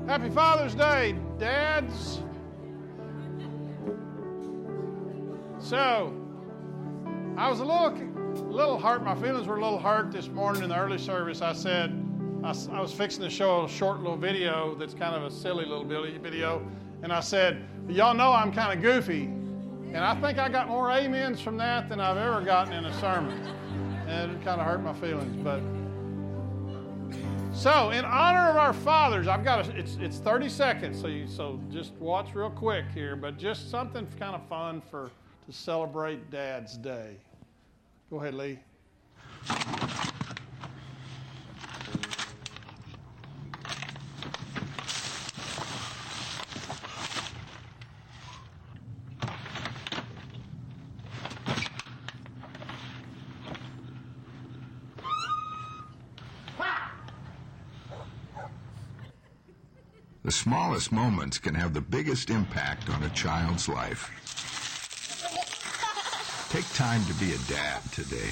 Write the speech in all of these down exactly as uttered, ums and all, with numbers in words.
Happy Father's Day, dads. So, I was a little, a little hurt. My feelings were a little hurt this morning in the early service. I said, I, I was fixing to show a short little video that's kind of a silly little video. And I said, y'all know I'm kind of goofy. And I think I got more amens from that than I've ever gotten in a sermon. And it kind of hurt my feelings, but... So, in honor of our fathers, I've got a, it's it's thirty seconds, so you, so just watch real quick here, but just something kind of fun for to celebrate Dad's Day. Go ahead, Lee. The smallest moments can have the biggest impact on a child's life. Take time to be a dad today.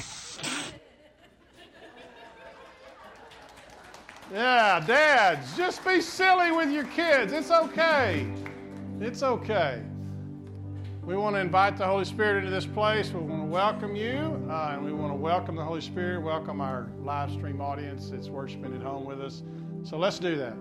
Yeah, dads, just be silly with your kids. It's okay. It's okay. We want to invite the Holy Spirit into this place. We want to welcome you, uh, and we want to welcome the Holy Spirit, welcome our live stream audience that's worshiping at home with us. So let's do that.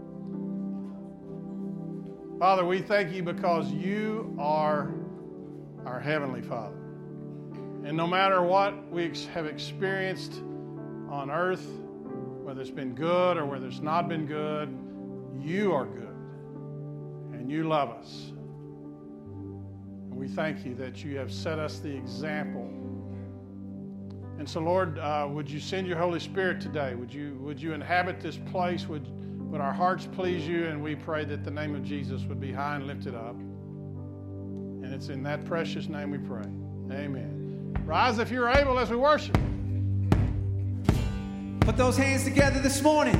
Father, we thank you because you are our Heavenly Father. And no matter what we ex- have experienced on earth, whether it's been good or whether it's not been good, you are good. And you love us. And we thank you that you have set us the example. And so, Lord, uh, would you send your Holy Spirit today? Would you, would you inhabit this place? Would Would our hearts please you, and we pray that the name of Jesus would be high and lifted up. And it's in that precious name we pray. Amen. Rise if you're able as we worship. Put those hands together this morning.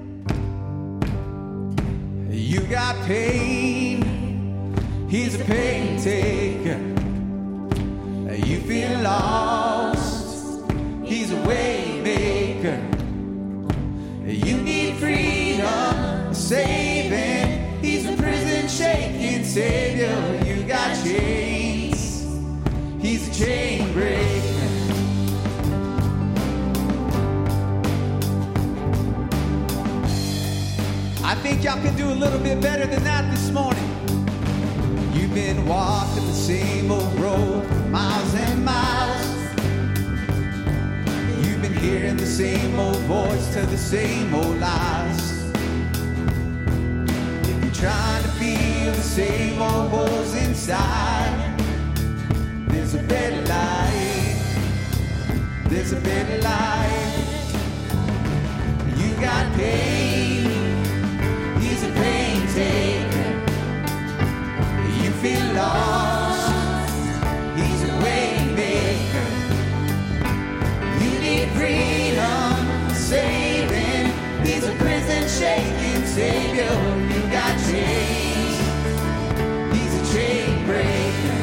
You got pain. He's a pain taker. You feel lost. He's a way maker. You need freedom, saving. He's a prison shaking savior. You got chains. He's a chain breaker. I think y'all can do a little bit better than that this morning. You've been walking the same old road for miles and miles. Hearing the same old voice tell the same old lies. If you're trying to feel the same old holes inside, there's a better life. There's a better life. You got pain. He's a pain taker. You feel lost. He's a way maker. Freedom, saving. He's a prison shaking savior. You got chains. He's a chain breaker.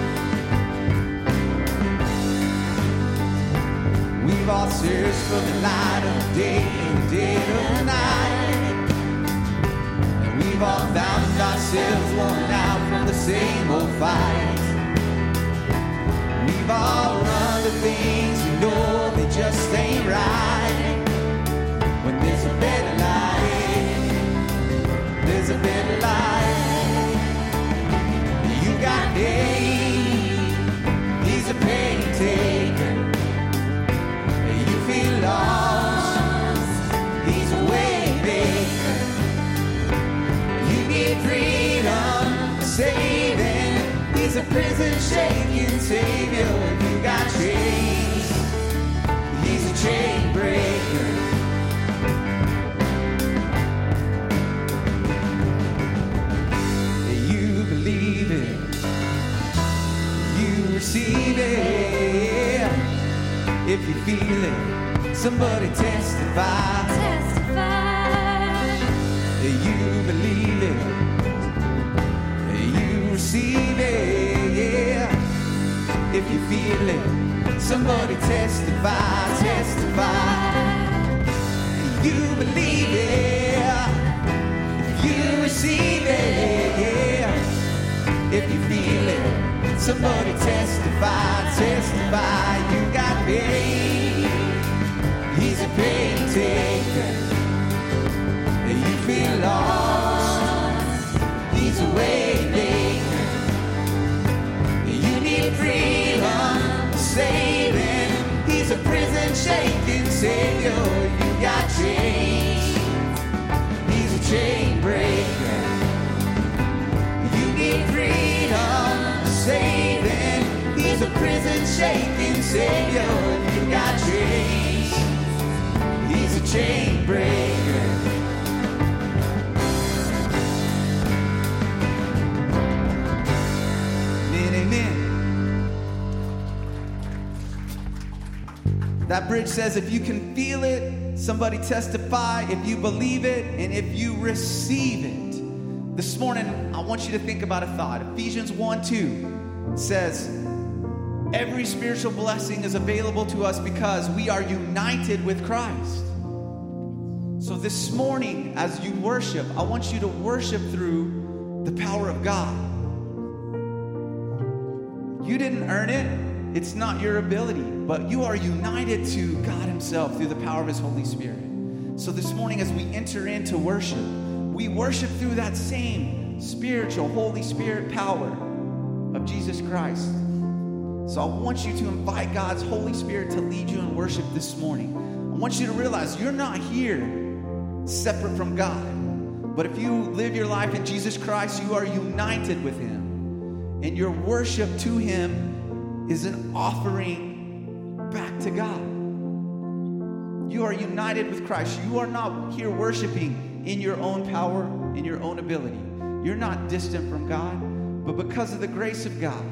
We've all searched for the light of day and dead of night. And we've all found ourselves worn out from the same old fight. We've all run to things we know they just ain't right. When there's a better life, there's a better life. You got pain, he's a pain taker. You feel lost, he's a way maker. You need freedom, saving. He's a prison shaking savior. You got chains. He's a chain breaker. You believe it. You receive it. If you feel it, somebody testify. Testify. You believe it. You receive it, yeah. If you feel it, somebody testify, testify. You believe it. You Somebody testify, testify, you got paid. He's a pain taker. You feel lost. He's a way maker. You need freedom, saving. He's a prison shaking savior. You got chains. He's a chain breaker. You need freedom, saving. He's a prison shaking savior. You got chains. He's a chain breaker. Amen, amen. That bridge says if you can feel it, somebody testify, if you believe it, and if you receive it. This morning, I want you to think about a thought. Ephesians one two says, every spiritual blessing is available to us because we are united with Christ. So this morning, as you worship, I want you to worship through the power of God. You didn't earn it. It's not your ability, but you are united to God himself through the power of his Holy Spirit. So this morning, as we enter into worship, we worship through that same spiritual Holy Spirit power of Jesus Christ. So I want you to invite God's Holy Spirit to lead you in worship this morning. I want you to realize you're not here separate from God. But if you live your life in Jesus Christ, you are united with him. And your worship to him is an offering back to God. You are united with Christ. You are not here worshiping in your own power, in your own ability. You're not distant from God, but because of the grace of God,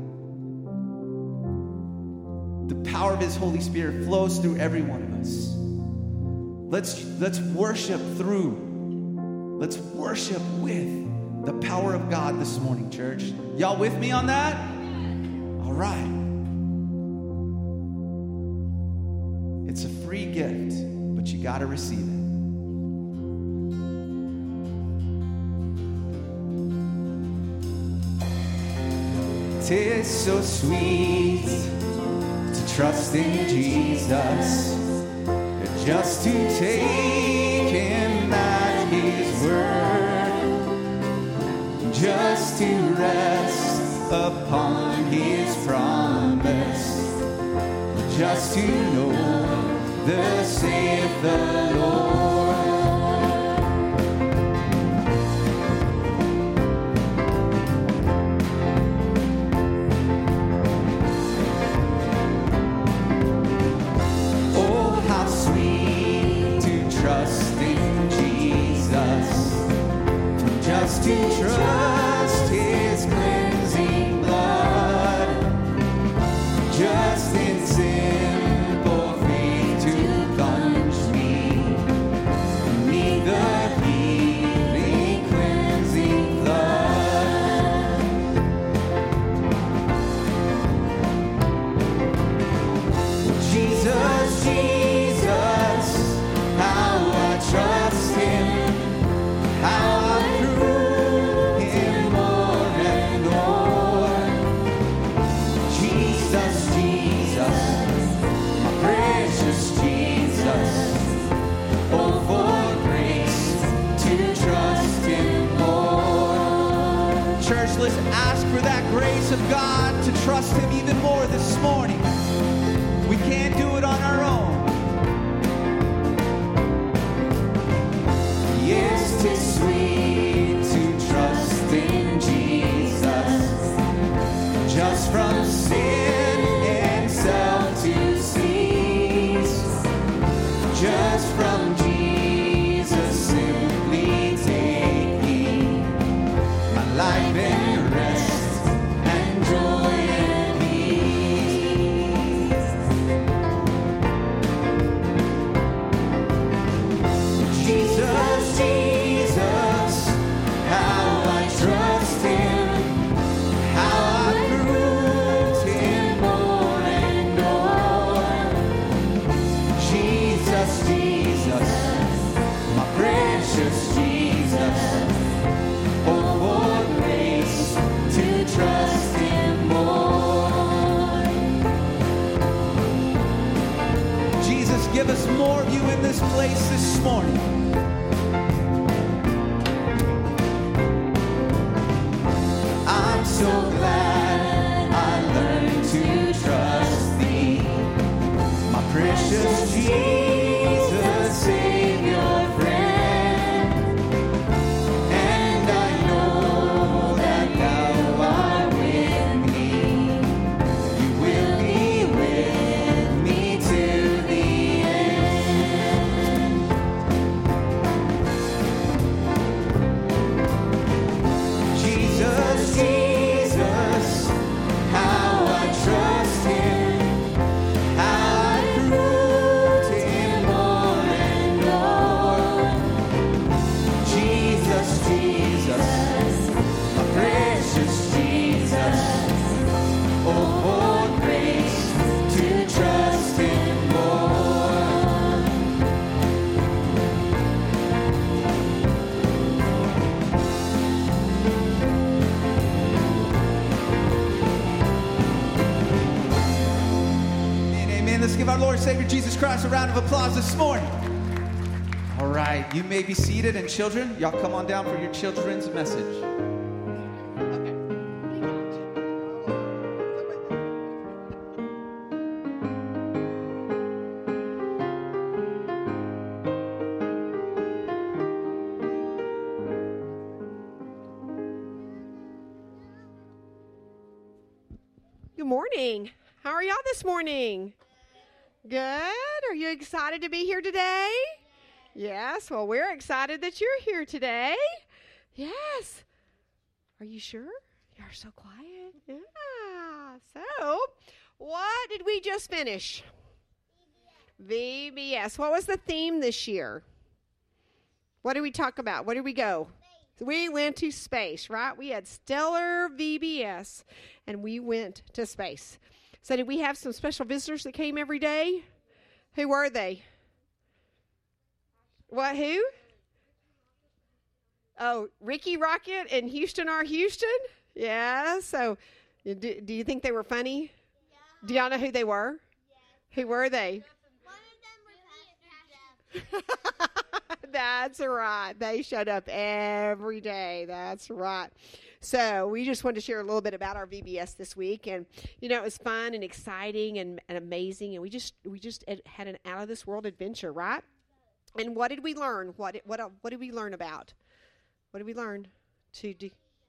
the power of his Holy Spirit flows through every one of us. Let's, let's worship through. Let's worship with the power of God this morning, church. Y'all with me on that? All right. It's a free gift, but you got to receive it. Tis so sweet to trust in Jesus, just to take him at his word, just to rest upon his promise, just to know thus saith the Lord. To trust his cleansing blood, just in simple faith to plunge me beneath the healing cleansing blood. Jesus, Jesus, how I trust him, how I prove let's ask for that grace of God to trust him even more this morning. We can't do it on our own. Yes, 'tis sweet to trust in Jesus, just from sin and self to cease, just from Jesus simply taking my life in our Lord and Savior Jesus Christ a round of applause this morning. All right, you may be seated, and children, y'all come on down for your children's message. Good morning. How are y'all this morning? Good. Are you excited to be here today? Yes. Well, we're excited that you're here today. Yes. Are you sure? You're so quiet. Yeah. So, what did we just finish? V B S. What was the theme this year? What did we talk about? Where did we go? We went to space, right? We had stellar V B S, and we went to space. So did we have some special visitors that came every day? Who were they? What, who? Oh, Ricky Rocket and Houston R. Houston? Yeah, so do, do you think they were funny? Yeah. Do y'all know who they were? Yeah. Who were they? One of them were Pastor Jeff. That's right. They showed up every day. That's right. So we just wanted to share a little bit about our V B S this week, and you know it was fun and exciting and, and amazing, and we just we just had an out of this world adventure, right? And what did we learn? What what what did we learn about? What did we learn? To do?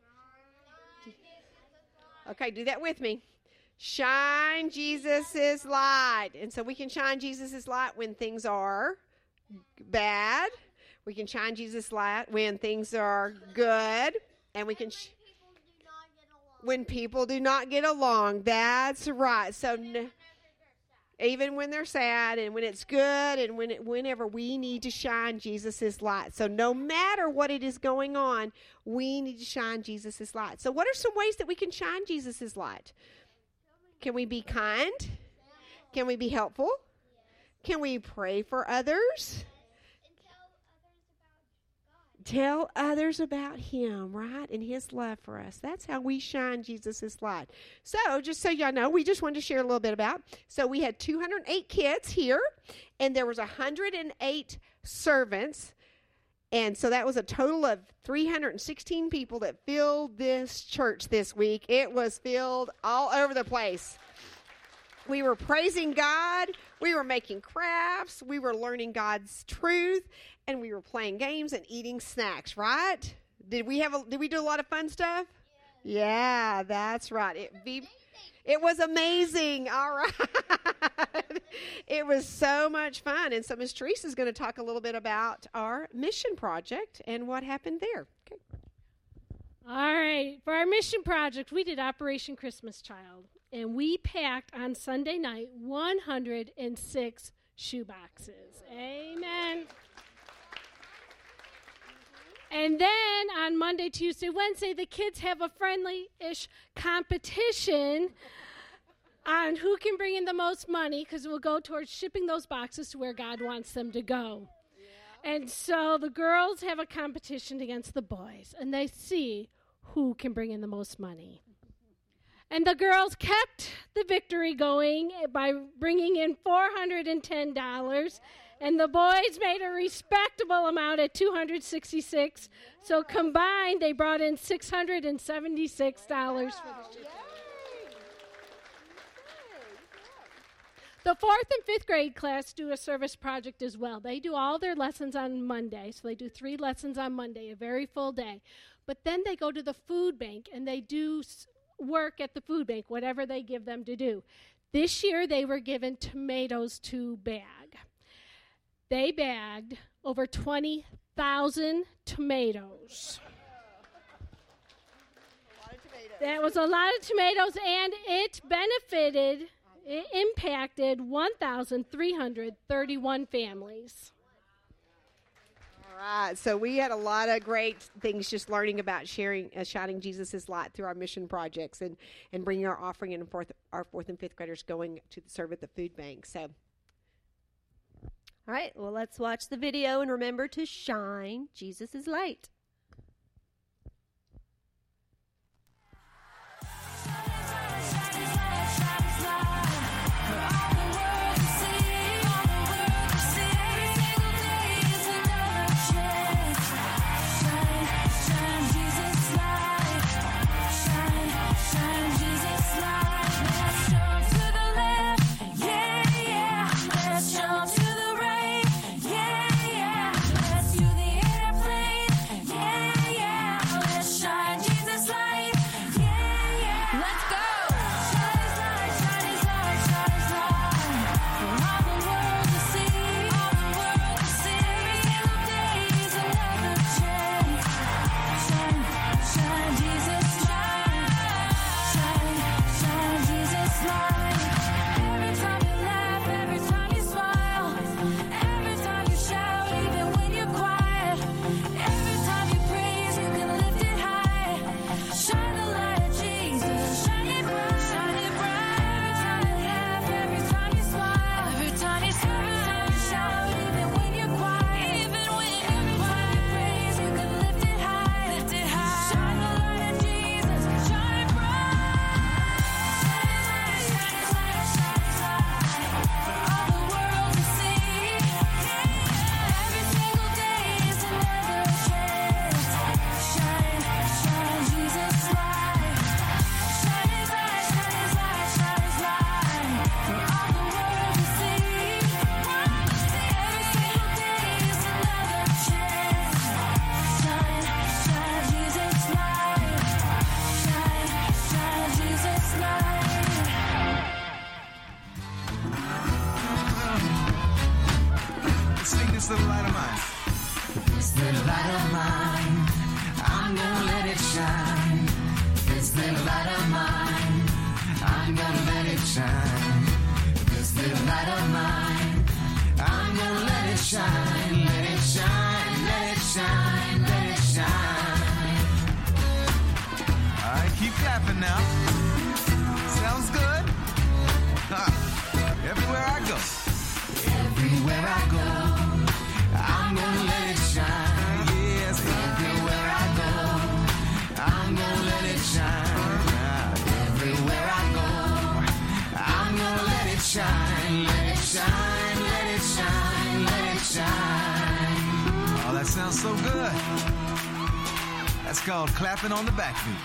Okay, do that with me. Shine Jesus' light, and so we can shine Jesus' light when things are bad. We can shine Jesus' light when things are good, and we can sh- when people do not get along. That's right. So n- even when they're sad, and when it's good, and when it, whenever we need to shine Jesus' light. So no matter what it is going on, we need to shine Jesus' light. So what are some ways that we can shine Jesus' light? Can we be kind? Can we be helpful? Can we pray for others? Tell others about him, right? And his love for us. That's how we shine Jesus' light. So, just so y'all know, we just wanted to share a little bit about. So, we had two hundred eight kids here, and there was one hundred eight servants. And so, that was a total of three hundred sixteen people that filled this church this week. It was filled all over the place. We were praising God. We were making crafts. We were learning God's truth. And we were playing games and eating snacks, right? Did we have a, did we do a lot of fun stuff? Yeah, yeah that's right. It, be, it was amazing. All right. It was so much fun. And so Miss Teresa is going to talk a little bit about our mission project and what happened there. Okay. All right. For our mission project, we did Operation Christmas Child. And we packed on Sunday night one hundred six shoe boxes. Amen. And then on Monday, Tuesday, Wednesday, the kids have a friendly-ish competition on who can bring in the most money, because it will go towards shipping those boxes to where God wants them to go. Yeah. And so the girls have a competition against the boys, and they see who can bring in the most money. And the girls kept the victory going by bringing in four hundred ten dollars. And the boys made a respectable amount at two hundred sixty-six dollars. So combined, they brought in six hundred seventy-six dollars for the shipping. The fourth and fifth grade class do a service project as well. They do all their lessons on Monday. So they do three lessons on Monday, a very full day. But then they go to the food bank, and they do s- work at the food bank, whatever they give them to do. This year, they were given tomatoes to bag. They bagged over twenty thousand tomatoes. A lot of tomatoes. That was a lot of tomatoes, and it benefited, it impacted one thousand three hundred thirty-one families. All right, so we had a lot of great things just learning about sharing, uh, shining Jesus' light through our mission projects and, and bringing our offering and fourth, our fourth and fifth graders going to serve at the food bank. So. All right, well, let's watch the video and remember to shine Jesus' light. Shine his light, shine his light, for all the world to see. light of mine. I'm gonna let it shine. This little light of mine. I'm gonna let it shine. This little light of mine. I'm gonna let it shine. Let it shine. Let it shine. Let it shine. All right, keep clapping now. Sounds good. Huh. Everywhere I go. Everywhere I go. I'm gonna let it shine. Yes, everywhere I go. I'm gonna let it shine. Everywhere I go. I'm gonna let it shine. Let it shine. Let it shine. Let it shine. Oh, that sounds so good. That's called clapping on the backbeat.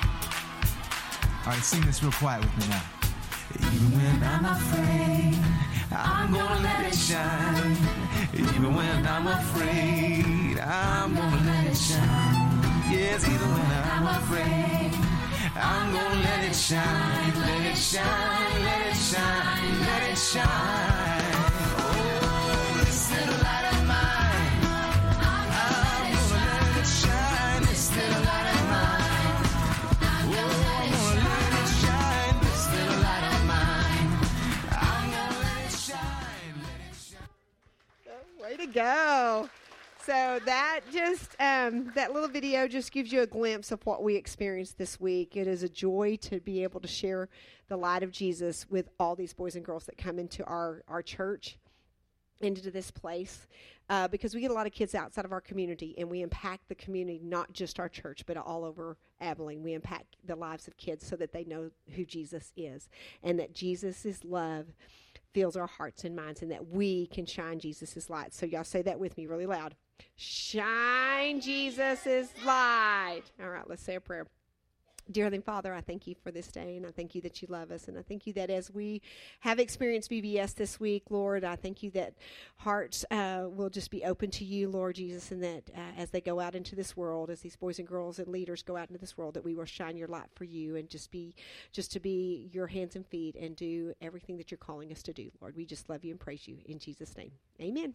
All right, sing this real quiet with me now. Even when I'm afraid, I'm gonna let it shine. Even when I'm afraid, I'm gonna let it shine. Yes, even when I'm afraid, I'm gonna let it shine. Let it shine, let it shine, let it shine. Oh, this little light of mine, I'm gonna let it shine. This little light of mine, oh, I'm gonna let it shine. This little light of mine, I'm gonna let it shine. Let it shine. Way to go. So that just, um, that little video just gives you a glimpse of what we experienced this week. It is a joy to be able to share the light of Jesus with all these boys and girls that come into our, our church, into this place, uh, because we get a lot of kids outside of our community, and we impact the community, not just our church, but all over Abilene. We impact the lives of kids so that they know who Jesus is, and that Jesus' love fills our hearts and minds, and that we can shine Jesus' light. So y'all say that with me really loud. Shine Jesus' light. All right, let's say a prayer. Dear Heavenly Father, I thank you for this day, and I thank you that you love us, and I thank you that as we have experienced V B S this week, Lord, I thank you that hearts uh, will just be open to you, Lord Jesus, and that uh, as they go out into this world, as these boys and girls and leaders go out into this world, that we will shine your light for you and just be, just to be your hands and feet and do everything that you're calling us to do, Lord. We just love you and praise you in Jesus' name. Amen.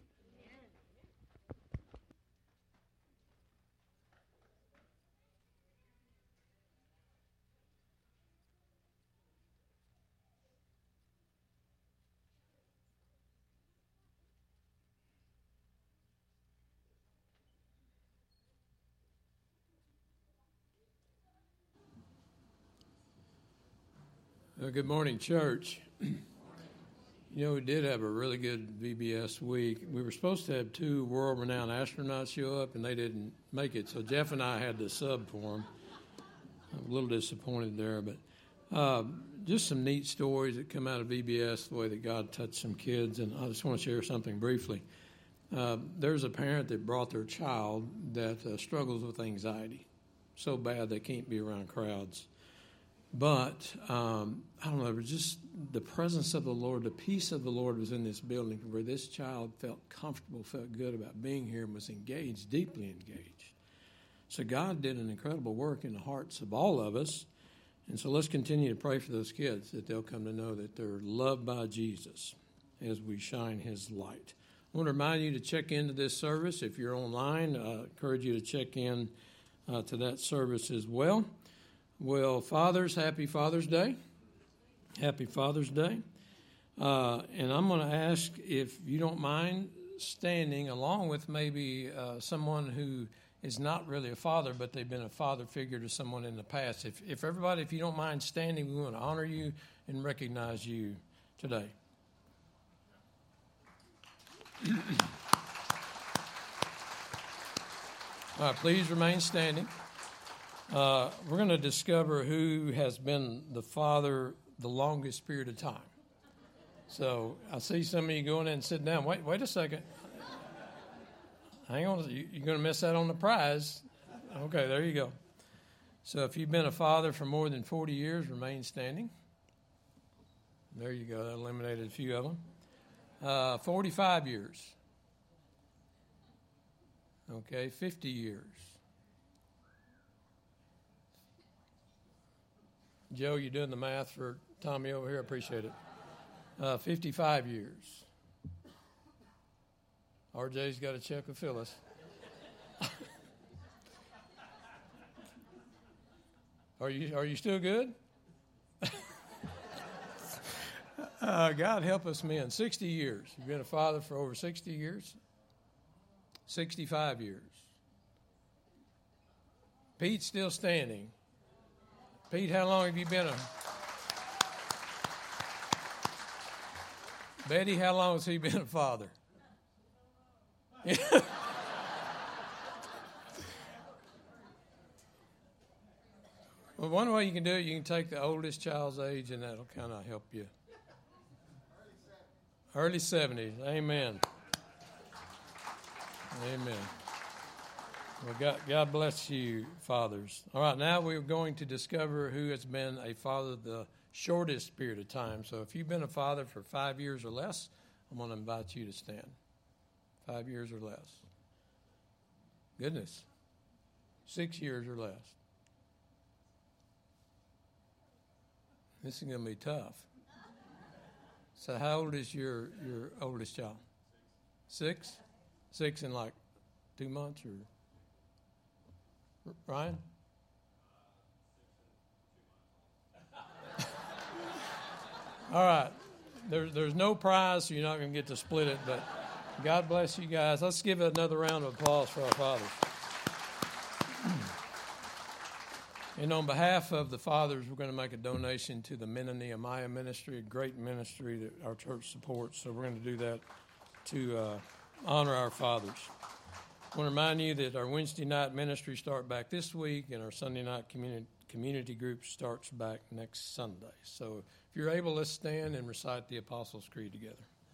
Uh, good morning, church. You know, we did have a really good V B S week. We were supposed to have two world-renowned astronauts show up, and they didn't make it, so Jeff and I had to sub for them. I'm a little disappointed there, but uh, just some neat stories that come out of V B S, the way that God touched some kids, and I just want to share something briefly. Uh, there's a parent that brought their child that uh, struggles with anxiety so bad they can't be around crowds. But, um, I don't know, it was just the presence of the Lord, the peace of the Lord was in this building where this child felt comfortable, felt good about being here, and was engaged, deeply engaged. So God did an incredible work in the hearts of all of us. And so let's continue to pray for those kids, that they'll come to know that they're loved by Jesus as we shine his light. I want to remind you to check into this service. If you're online, I encourage you to check in uh, to that service as well. Well, fathers, happy Father's Day. Happy Father's Day. Uh, and I'm going to ask if you don't mind standing along with maybe uh, someone who is not really a father, but they've been a father figure to someone in the past. If, if everybody, if you don't mind standing, we want to honor you and recognize you today. All right, please remain standing. Uh, we're going to discover who has been the father the longest period of time. So I see some of you going in and sitting down. Wait, wait a second. Hang on. You, you're going to miss out on the prize. Okay, there you go. So if you've been a father for more than forty years, remain standing. There you go. That eliminated a few of them. Uh, forty-five years. Okay, fifty years. Joe, you doing the math for Tommy over here? I appreciate it. Uh, fifty-five years. R J's got to check with Phyllis. Are you are you still good? uh, God help us men. sixty years. You've been a father for over sixty years? sixty-five years. Pete's still standing. Pete, how long have you been a... Betty, how long has he been a father? Well, one way you can do it, you can take the oldest child's age, and that'll kind of help you. Early seventies. Amen. Amen. Well, God, God bless you, fathers. All right, now we're going to discover who has been a father the shortest period of time. So if you've been a father for five years or less, I'm going to invite you to stand. Five years or less. Goodness. Six years or less. This is going to be tough. So how old is your, your oldest child? Six? Six in like two months or... Ryan? All right. There, there's no prize, so you're not going to get to split it, but God bless you guys. Let's give another round of applause for our fathers. And on behalf of the fathers, we're going to make a donation to the Men of Nehemiah ministry, a great ministry that our church supports. So we're going to do that to uh, honor our fathers. I want to remind you that our Wednesday night ministry start back this week, and our Sunday night community community group starts back next Sunday. So if you're able, let's stand and recite the Apostles' Creed together.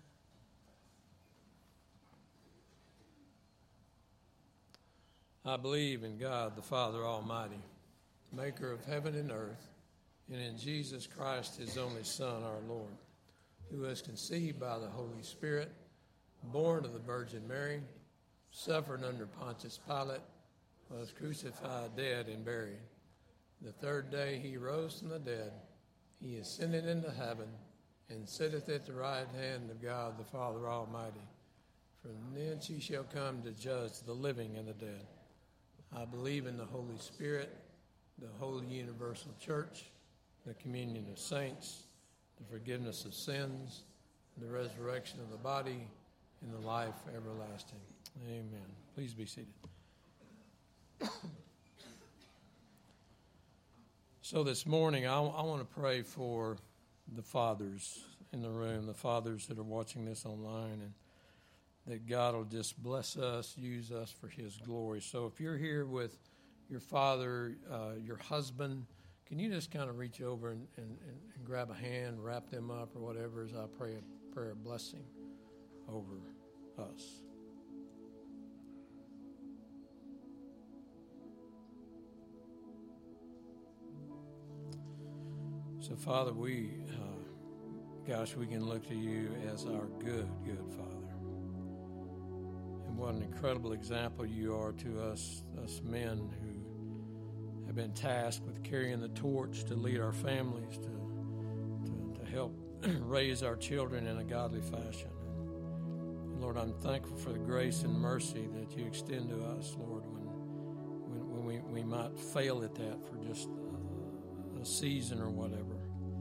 I believe in God, the Father Almighty, maker of heaven and earth, and in Jesus Christ, his only Son, our Lord, who was conceived by the Holy Spirit, born of the Virgin Mary, suffered under Pontius Pilate, was crucified, dead, and buried. The third day he rose from the dead. He ascended into heaven and sitteth at the right hand of God the Father Almighty. From thence he shall come to judge the living and the dead. I believe in the Holy Spirit, the holy universal church, the communion of saints, the forgiveness of sins, the resurrection of the body, and the life everlasting. Amen. Please be seated. So this morning, I, I want to pray for the fathers in the room, the fathers that are watching this online, and that God will just bless us, use us for his glory. So if you're here with your father, uh, your husband, can you just kind of reach over and, and, and grab a hand, wrap them up or whatever as I pray a prayer of blessing over us. So, Father, we, uh, gosh, we can look to you as our good, good Father. And what an incredible example you are to us, us men who have been tasked with carrying the torch to lead our families, to, to, to help raise our children in a godly fashion. And Lord, I'm thankful for the grace and mercy that you extend to us, Lord, when, when, when we, we might fail at that for just a season or whatever.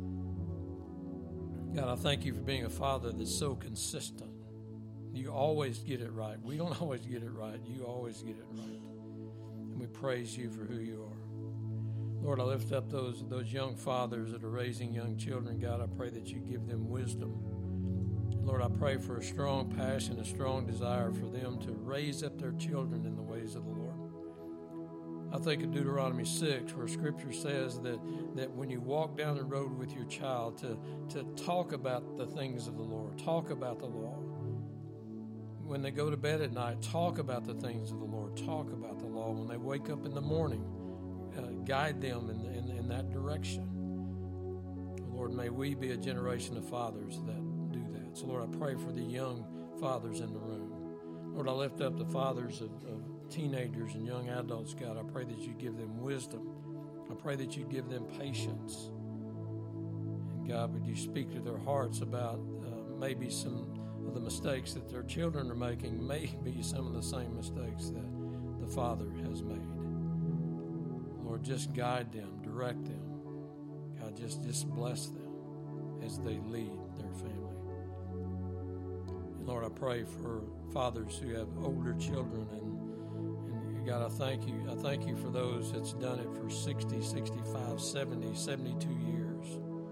God, I thank you for being a father that's so consistent. You always get it right. We don't always get it right. You always get it right. And we praise you for who you are. Lord, I lift up those, those young fathers that are raising young children. God, I pray that you give them wisdom. Lord, I pray for a strong passion, a strong desire for them to raise up their children in the ways of the Lord. I think of Deuteronomy six, where Scripture says that, that when you walk down the road with your child, to, to talk about the things of the Lord, talk about the law. When they go to bed at night, talk about the things of the Lord, talk about the law. When they wake up in the morning, uh, guide them in, in, in that direction. Lord, may we be a generation of fathers that do that. So, Lord, I pray for the young fathers in the room. Lord, I lift up the fathers of, of teenagers and young adults, God. I pray that you give them wisdom. I pray that you give them patience. And God, would you speak to their hearts about uh, maybe some of the mistakes that their children are making, may be some of the same mistakes that the father has made. Lord, Lord, just guide them, direct them. God, just, just bless them as they lead their family. And Lord, I pray for fathers who have older children, and, and God, I thank you. I thank you for those that's done it for sixty, sixty-five, seventy, seventy-two years.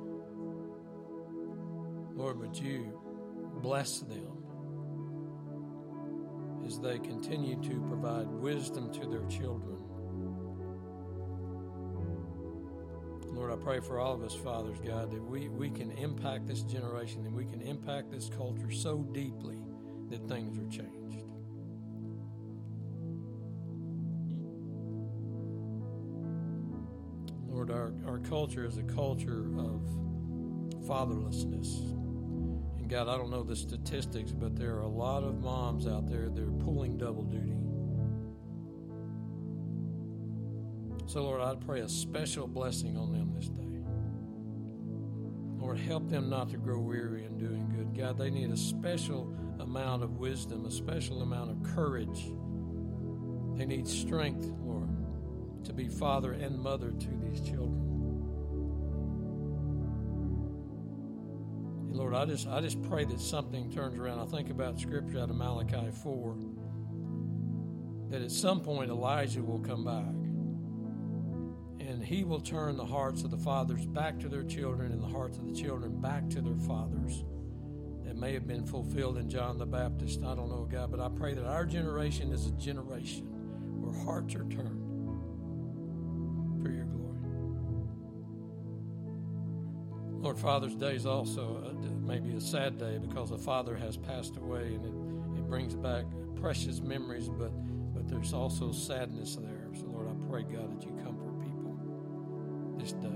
Lord, would you bless them as they continue to provide wisdom to their children. Lord, I pray for all of us, fathers, God, that we, we can impact this generation, and we can impact this culture so deeply that things are changed. Lord, our, our culture is a culture of fatherlessness. And God, I don't know the statistics, but there are a lot of moms out there that are pulling double duty. So, Lord, I pray a special blessing on them this day. Lord, help them not to grow weary in doing good. God, they need a special amount of wisdom, a special amount of courage. They need strength, Lord, to be father and mother to these children. And Lord, I just I just pray that something turns around. I think about scripture out of Malachi four, that at some point Elijah will come back. And he will turn the hearts of the fathers back to their children and the hearts of the children back to their fathers. That may have been fulfilled in John the Baptist. I don't know, God, but I pray that our generation is a generation where hearts are turned for your glory. Lord, Father's Day is also a, maybe a sad day because a father has passed away, and it, it brings back precious memories, but, but there's also sadness there. So, Lord, I pray, God, that you comfort this day.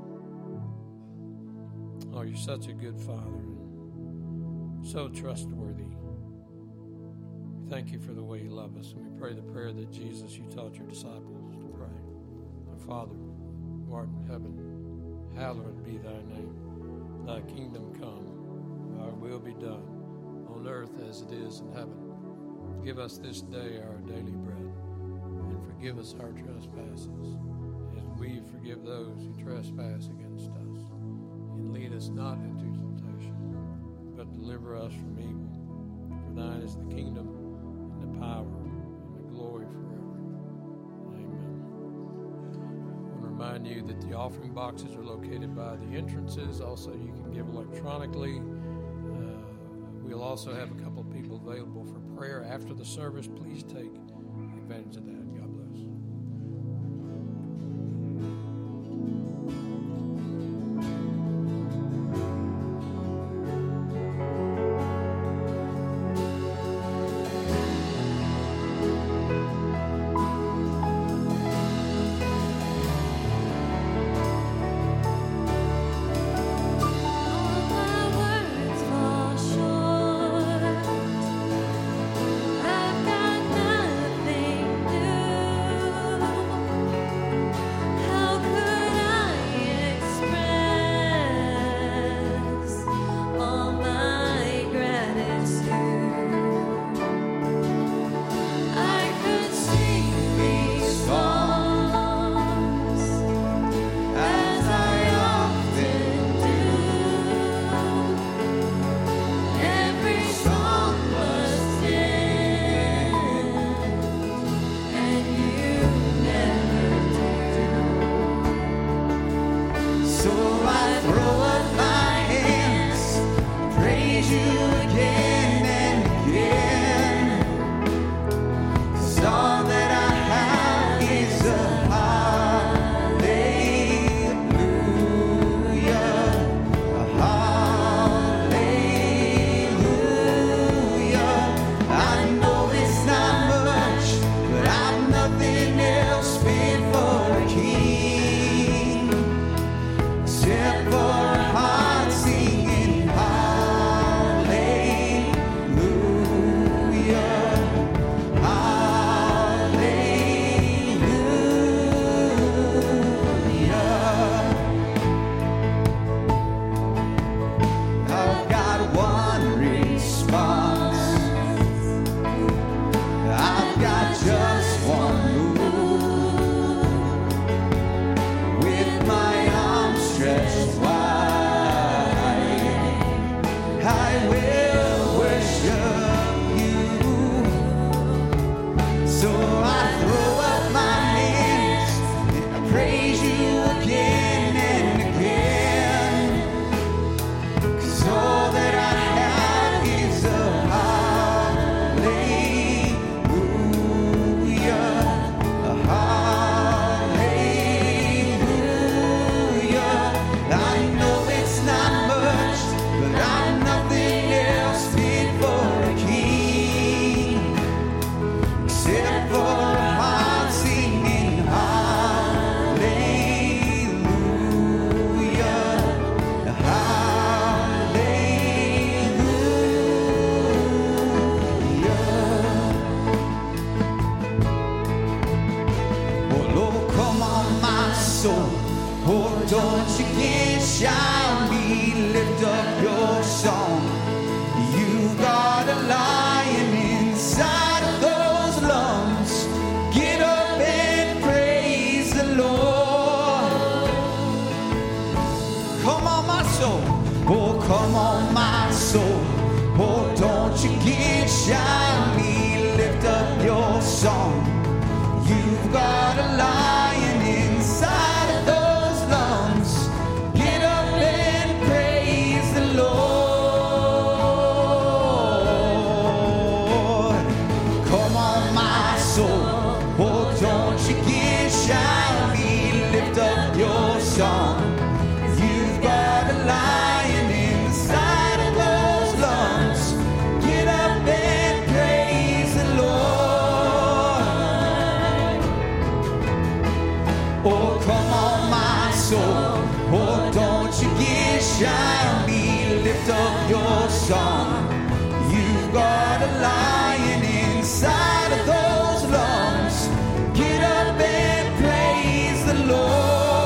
Oh, you're such a good Father and so trustworthy. We thank you for the way you love us, and we pray the prayer that Jesus, you taught your disciples to pray. Our Father, who art in heaven, hallowed be thy name. Thy kingdom come, thy will be done on earth as it is in heaven. Give us this day our daily bread, and forgive us our trespasses, we forgive those who trespass against us. And lead us not into temptation, but deliver us from evil. For thine is the kingdom, and the power, and the glory forever. Amen. I want to remind you that the offering boxes are located by the entrances. Also, you can give electronically. Uh, we'll also have a couple of people available for prayer after the service. Please take advantage of that. God bless. soul. Oh, don't you get shy, me, lift up your song. You've got a lion inside of those lungs. Get up and praise the Lord. Come on, my soul. Oh, come on, my soul. Oh, don't you get shy, me, lift up your song. You've got a lion inside of those lungs. Get up and praise the Lord. Come on, my soul. Oh, don't you get shy, me, lift up your song. You've got a lion inside of those lungs. Get up and praise the Lord. Oh, come on, my soul. Oh, don't you get shy, me, lift up your song. You've got a lion inside of those lungs. Get up and praise the Lord.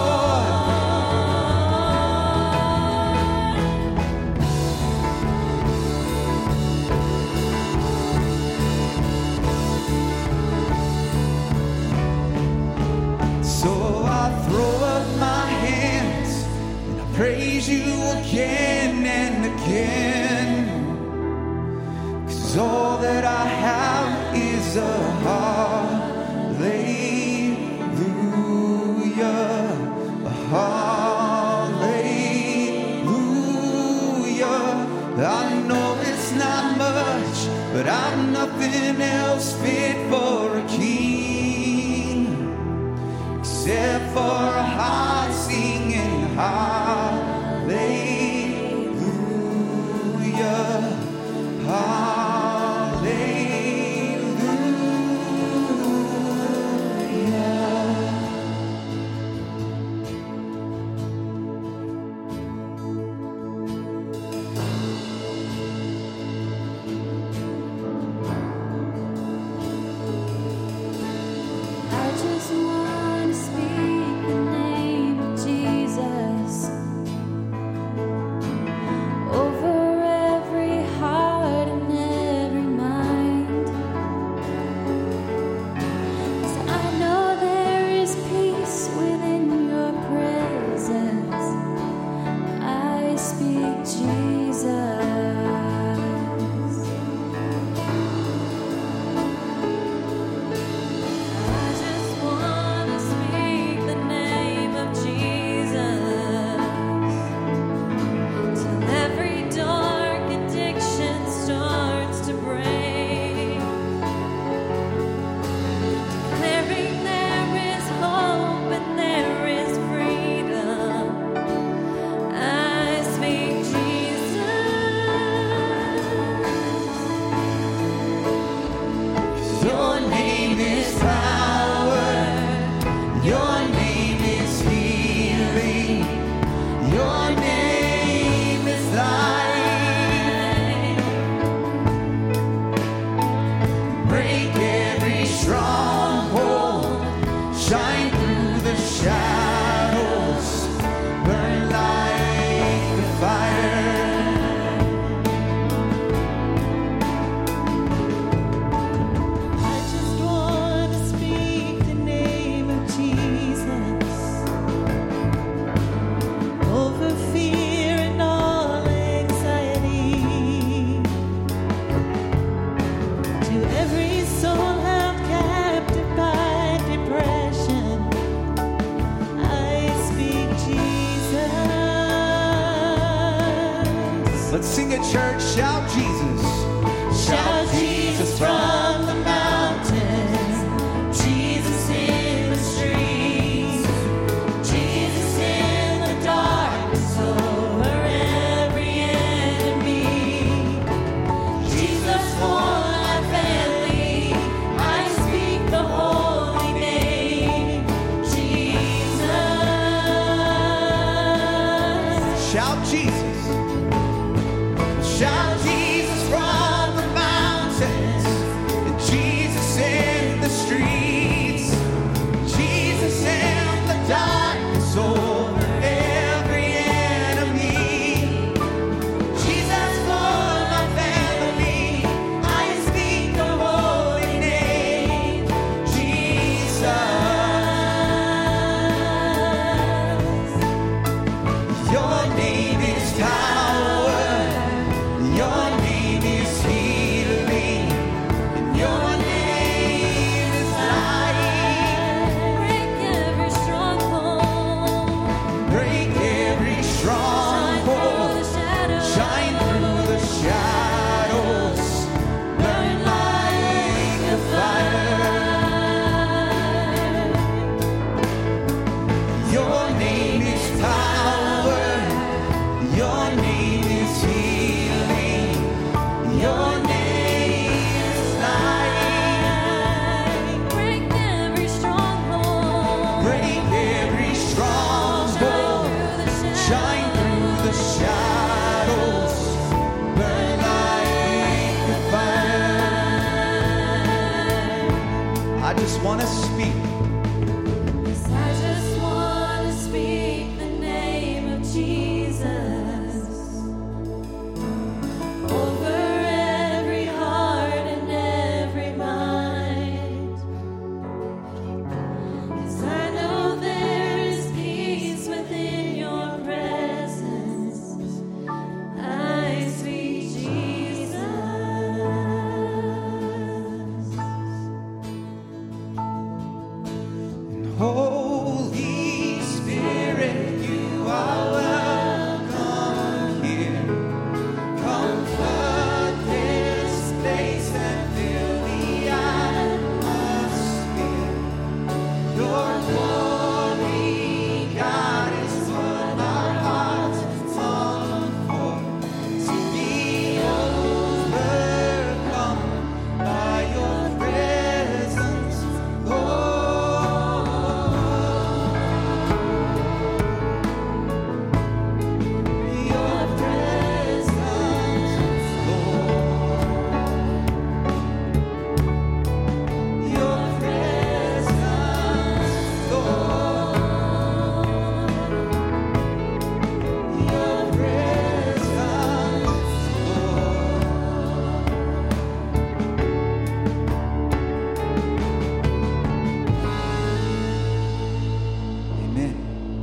So I throw up my hands and I praise you again and again. 'Cause all that I have is a hallelujah, a hallelujah. I know it's not much, but I'm nothing else fit for a king, except for a heart singing hallelujah, hallelujah. I just want to speak the name of Jesus over every heart and every mind. 'Cause I know there is peace within your presence. I speak Jesus. I just want to speak the name of Jesus till every dark addiction starts to break, declaring there is hope and there is freedom. I speak Jesus. Your name is power. Your name is healing. Your name is life. Break every stronghold. Shine through the shadows. Burn like a fire. I just want to speak the name of Jesus over fear and all anxiety. To every soul held captive by depression, I speak Jesus. Let's sing it, church. Shout Jesus. Shout Jesus from the mountains, Jesus in the streets, Jesus in the darkness over every enemy, Jesus for my family. I speak the holy name, Jesus. Shout Jesus. Shout Jesus from the mountains. And Jesus in the streets. Jesus in the dark. want to speak. Yes, I just want to speak the name of Jesus over every heart and every mind. 'Cause I know there is peace within your presence. I speak Jesus. Holy Spirit, you are welcome here. Come flood this place and fill the atmosphere. Your glory, God, is what our hearts long for. To be overcome by your presence, Lord. Your presence, Lord. Your presence, Lord. Your presence, Lord. Amen.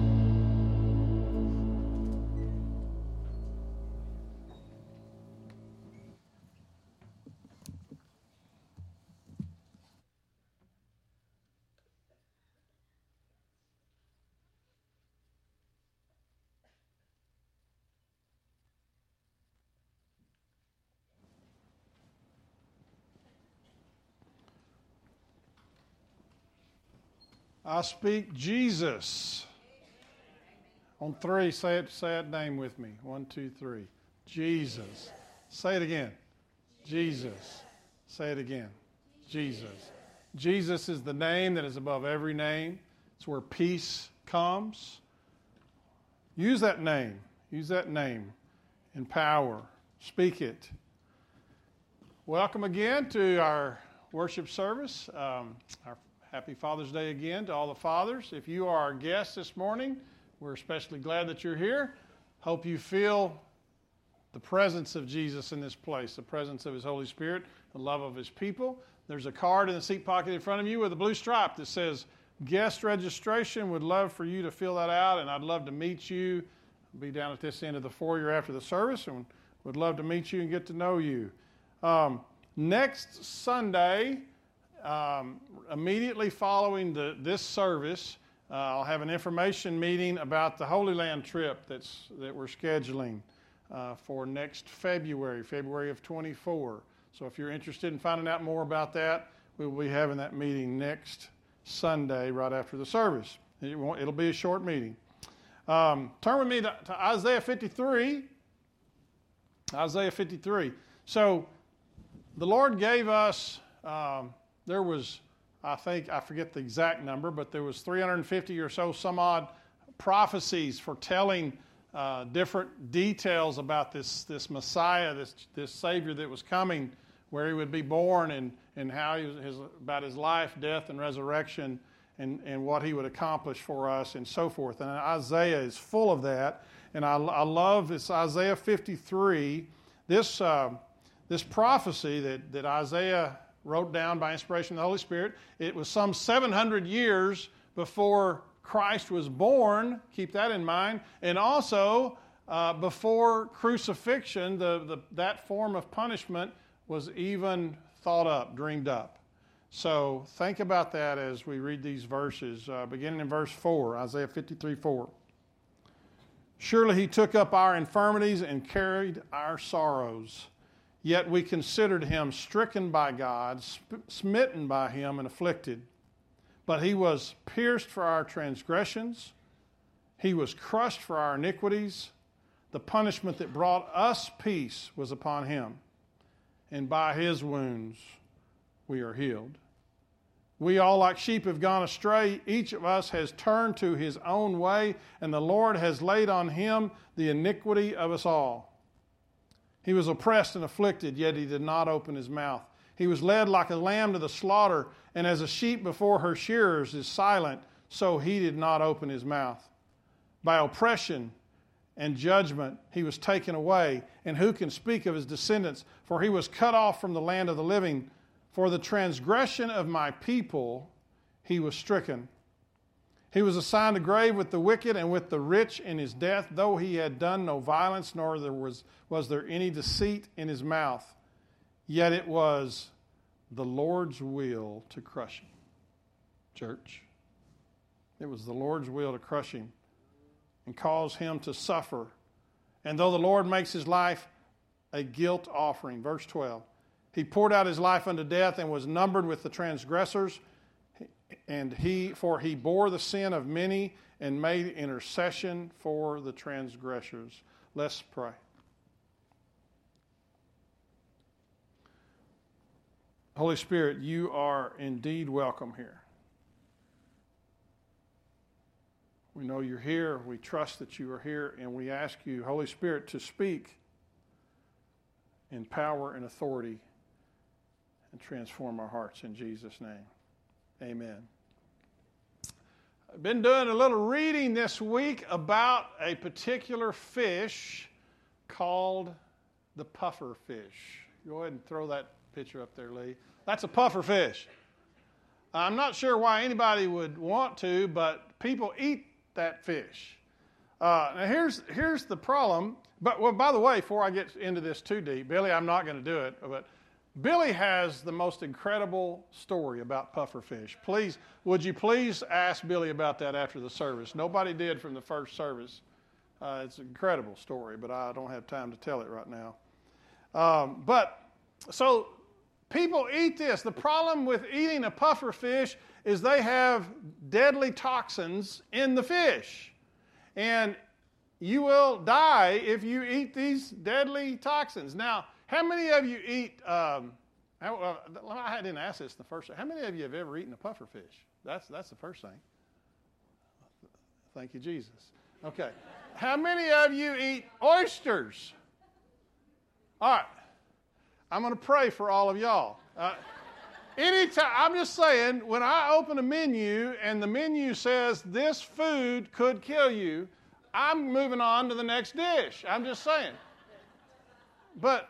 I speak Jesus. On three, say it, say that name with me. One, two, three. Jesus. Say it again. Jesus. Say it again. Jesus. Jesus is the name that is above every name. It's where peace comes. Use that name. Use that name in power. Speak it. Welcome again to our worship service. Um, our Happy Father's Day again to all the fathers. If you are our guest this morning, we're especially glad that you're here. Hope you feel the presence of Jesus in this place, the presence of His Holy Spirit, the love of His people. There's a card in the seat pocket in front of you with a blue stripe that says guest registration. Would love for you to fill that out, and I'd love to meet you. I'll be down at this end of the foyer after the service, and would love to meet you and get to know you. Um, next Sunday, Um, immediately following the, this service, uh, I'll have an information meeting about the Holy Land trip that's that we're scheduling uh, for next February, February of twenty-four. So if you're interested in finding out more about that, we will be having that meeting next Sunday right after the service. It won't, it'll be a short meeting. Um, turn with me to, to Isaiah fifty-three. Isaiah fifty-three. So the Lord gave us... Um, There was, I think, I forget the exact number, but there was three hundred fifty or so some odd prophecies foretelling uh, different details about this this Messiah, this this Savior that was coming, where He would be born, and, and how he was, his, about His life, death, and resurrection, and, and what He would accomplish for us, and so forth. And Isaiah is full of that, and I, I love this Isaiah fifty-three, this uh, this prophecy that, that Isaiah wrote down by inspiration of the Holy Spirit. It was some seven hundred years before Christ was born. Keep that in mind. And also uh, before crucifixion, the, the, that form of punishment was even thought up, dreamed up. So think about that as we read these verses, uh, beginning in verse four, Isaiah fifty-three, four. Surely He took up our infirmities and carried our sorrows. Yet we considered Him stricken by God, smitten by Him, and afflicted. But He was pierced for our transgressions. He was crushed for our iniquities. The punishment that brought us peace was upon Him. And by His wounds we are healed. We all like sheep have gone astray. Each of us has turned to his own way, and the Lord has laid on Him the iniquity of us all. He was oppressed and afflicted, yet He did not open His mouth. He was led like a lamb to the slaughter, And as a sheep before her shearers is silent, so he did not open his mouth. By oppression and judgment he was taken away. And who can speak of his descendants? For he was cut off from the land of the living. For the transgression of my people he was stricken. He was assigned a grave with the wicked and with the rich in his death, though he had done no violence, nor there was, was there any deceit in his mouth. Yet it was the Lord's will to crush him. Church. It was the Lord's will to crush him and cause him to suffer. And though the Lord makes his life a guilt offering, verse twelve, he poured out his life unto death and was numbered with the transgressors, and he, for he bore the sin of many and made intercession for the transgressors. Let's pray. Holy Spirit, you are indeed welcome here. We know you're here. We trust that you are here, and we ask you, Holy Spirit, to speak in power and authority and transform our hearts in Jesus' name. Amen. I've been doing a little reading this week about a particular fish called the puffer fish. Go ahead and throw that picture up there, Lee. That's a puffer fish. I'm not sure why anybody would want to, but people eat that fish. Uh, now here's here's the problem. But well, by the way, before I get into this too deep, Billy, I'm not going to do it, but Billy has the most incredible story about puffer fish. Please, would you please ask Billy about that after the service? Nobody did from the first service. Uh, it's an incredible story, but I don't have time to tell it right now. Um, but so people eat this. The problem with eating a puffer fish is they have deadly toxins in the fish. And you will die if you eat these deadly toxins. Now, how many of you eat, um, how, uh, I didn't ask this in the first, how many of you have ever eaten a puffer fish? That's, that's the first thing. Thank you, Jesus. Okay. How many of you eat oysters? All right. I'm going to pray for all of y'all. Uh, anytime, I'm just saying, when I open a menu and the menu says this food could kill you, I'm moving on to the next dish. I'm just saying. But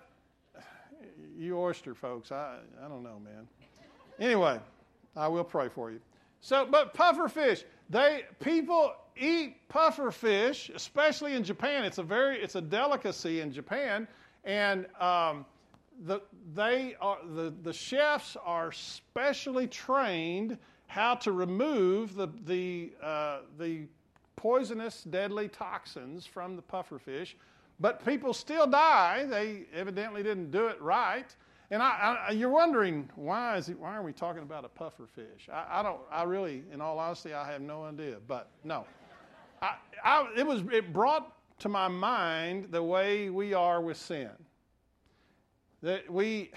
you oyster folks, I, I don't know, man. Anyway, I will pray for you. So, but puffer fish, they people eat puffer fish, especially in Japan. It's a very, it's a delicacy in Japan, and um, the they are the the chefs are specially trained how to remove the the uh, the poisonous, deadly toxins from the puffer fish. But people still die. They evidently didn't do it right. And I, I, you're wondering, why is it, why are we talking about a puffer fish? I, I don't, I really, in all honesty, I have no idea. But no, I, I, it was, it brought to my mind the way we are with sin. That we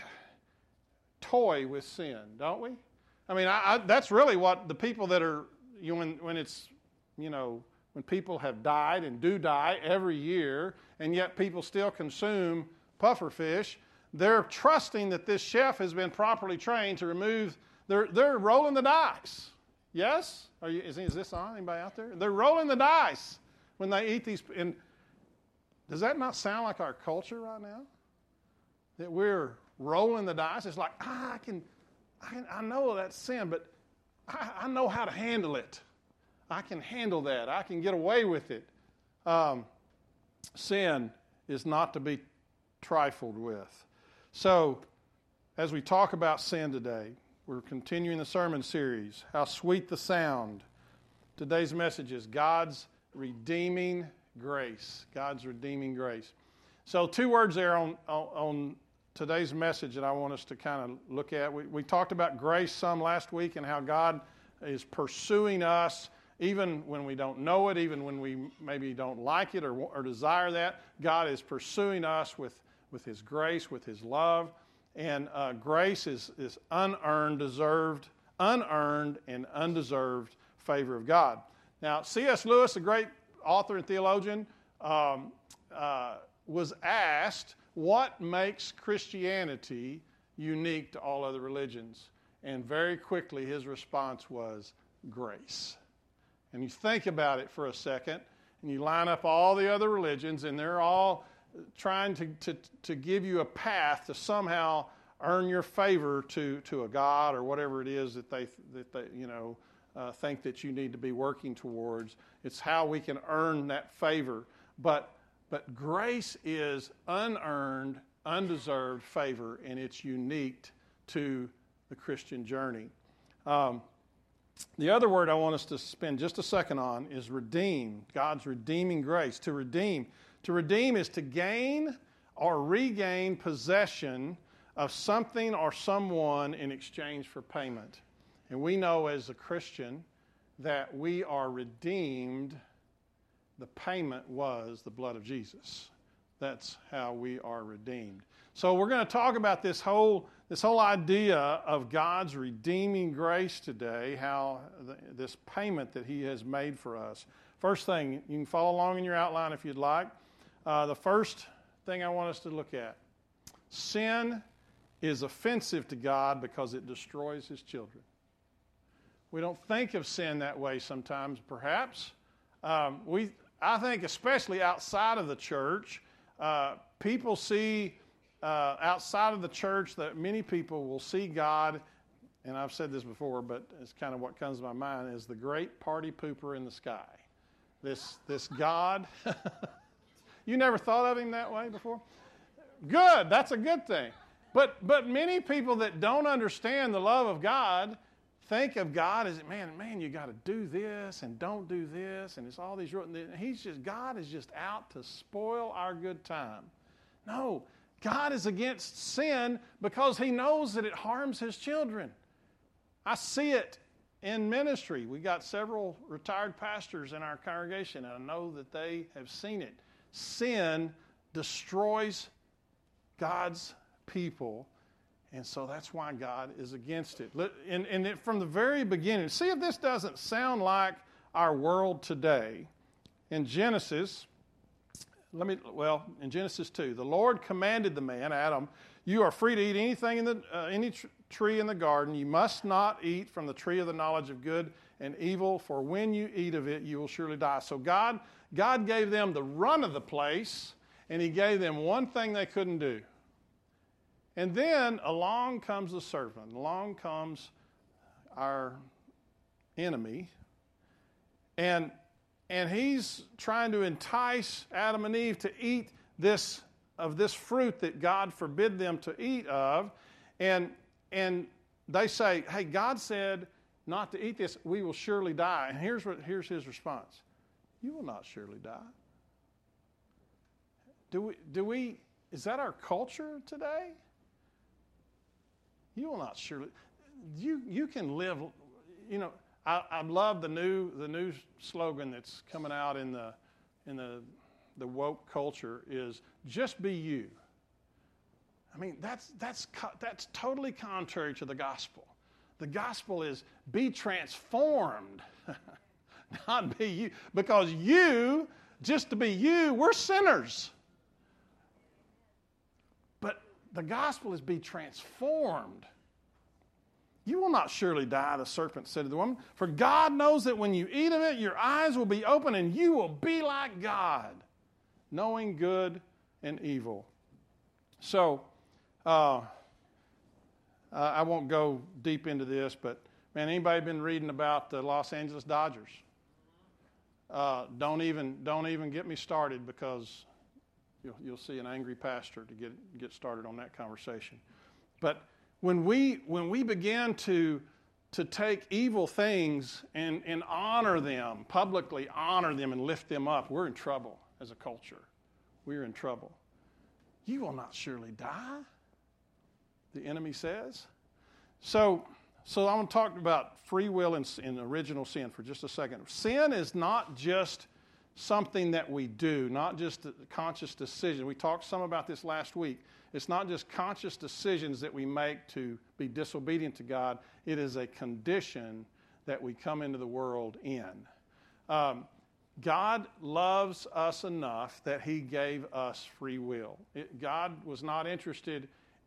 toy with sin, don't we? I mean, I, I, that's really what the people that are, you know, when, when it's, you know, when people have died and do die every year, and yet people still consume puffer fish, they're trusting that this chef has been properly trained to remove, they're, they're rolling the dice. Yes? Are you, is, is this on? Anybody out there? They're rolling the dice when they eat these. And does that not sound like our culture right now? That we're rolling the dice? It's like, ah, I can, I, can, I know that's sin, but I, I know how to handle it. I can handle that. I can get away with it. Um, sin is not to be trifled with. So, as we talk about sin today, we're continuing the sermon series, How Sweet the Sound. Today's message is God's redeeming grace. God's redeeming grace. So, two words there on, on, on today's message that I want us to kind of look at. We, we talked about grace some last week and how God is pursuing us even when we don't know it, even when we maybe don't like it or, or desire that. God is pursuing us with, with His grace, with His love. And uh, grace is, is unearned, deserved, unearned and undeserved favor of God. Now, C S Lewis, a great author and theologian, um, uh, was asked what makes Christianity unique to all other religions. And very quickly his response was grace. And you think about it for a second, and you line up all the other religions, and they're all trying to, to, to give you a path to somehow earn your favor to, to a God or whatever it is that they, that they you know, uh, think that you need to be working towards. It's how we can earn that favor. But, but grace is unearned, undeserved favor, and it's unique to the Christian journey. Um, the other word I want us to spend just a second on is redeem, God's redeeming grace. To redeem. To redeem is to gain or regain possession of something or someone in exchange for payment. And we know as a Christian that we are redeemed. The payment was the blood of Jesus. That's how we are redeemed. So we're going to talk about this whole this whole idea of God's redeeming grace today, how the, this payment that he has made for us. First thing, you can follow along in your outline if you'd like. Uh, the first thing I want us to look at, sin is offensive to God because it destroys his children. We don't think of sin that way sometimes, perhaps. Um, we, I think especially outside of the church, uh, people see uh, outside of the church that many people will see God, and I've said this before, but it's kind of what comes to my mind, is the great party pooper in the sky. This, this God. You never thought of him that way before? Good, that's a good thing. But but many people that don't understand the love of God think of God as, man, man, you got to do this and don't do this, and it's all these rules. He's just, God is just out to spoil our good time. No, God is against sin because he knows that it harms his children. I see it in ministry. We got several retired pastors in our congregation, and I know that they have seen it. Sin destroys God's people, and so that's why God is against it. And, and it, from the very beginning, see if this doesn't sound like our world today. In Genesis, let me, well, in Genesis two, the Lord commanded the man, Adam, you are free to eat anything in the, uh, any tr- tree in the garden. You must not eat from the tree of the knowledge of good and evil, for when you eat of it, you will surely die. So God, God gave them the run of the place, and he gave them one thing they couldn't do. And then along comes the serpent. Along comes our enemy. And, and he's trying to entice Adam and Eve to eat this of this fruit that God forbid them to eat of. And, and they say, hey, God said not to eat this. We will surely die. And here's, what, here's his response. You will not surely die. Do we, do we, is that our culture today? You will not surely. You you can live. You know, I, I love the new the new slogan that's coming out in the in the the woke culture is just be you. I mean that's that's that's totally contrary to the gospel. The gospel is be transformed, not be you, because you just to be you, we're sinners. The gospel is be transformed. You will not surely die, the serpent said to the woman, for God knows that when you eat of it, your eyes will be open and you will be like God, knowing good and evil. So, uh, I won't go deep into this, but man, anybody been reading about the Los Angeles Dodgers? Uh, don't even don't even get me started because You'll, you'll see an angry pastor to get get started on that conversation. But when we when we begin to to take evil things and, and honor them, publicly honor them and lift them up, we're in trouble as a culture. We're in trouble. You will not surely die, the enemy says. So so I want to talk about free will and, and original sin for just a second. Sin is not just something that we do, not just a conscious decision. We talked some about this last week. It's not just conscious decisions that we make to be disobedient to God. It is a condition that we come into the world in. Um, God loves us enough that he gave us free will. It, God was not interested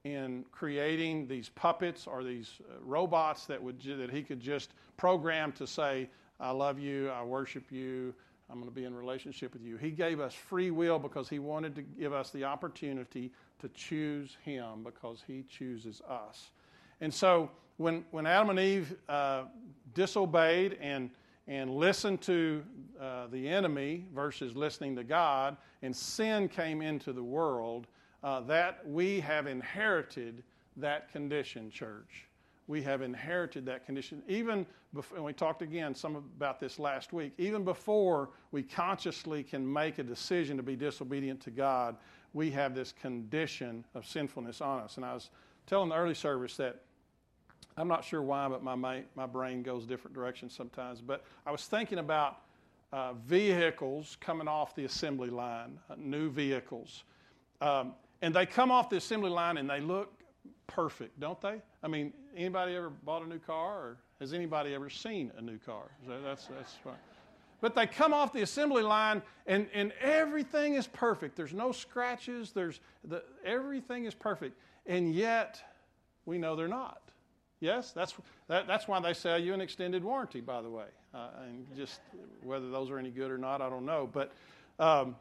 in creating these puppets or these uh, robots that would that he could just program to say, I love you, I worship you, I'm going to be in relationship with you. He gave us free will because he wanted to give us the opportunity to choose him because he chooses us. And so when when Adam and Eve uh, disobeyed and and listened to uh, the enemy versus listening to God, and sin came into the world, uh, that we have inherited that condition, church. We have inherited that condition. Even before, and we talked again some about this last week, even before we consciously can make a decision to be disobedient to God, we have this condition of sinfulness on us. And I was telling the early service that I'm not sure why, but my my brain goes different directions sometimes. But I was thinking about uh, vehicles coming off the assembly line, uh, new vehicles. Um, and they come off the assembly line and they look perfect, don't they? I mean, anybody ever bought a new car, or has anybody ever seen a new car? So that's that's fine. But they come off the assembly line and, and everything is perfect. There's no scratches. There's the, everything is perfect. And yet, we know they're not. Yes, that's that, that's why they sell you an extended warranty, by the way. Uh, and just whether those are any good or not, I don't know. But um,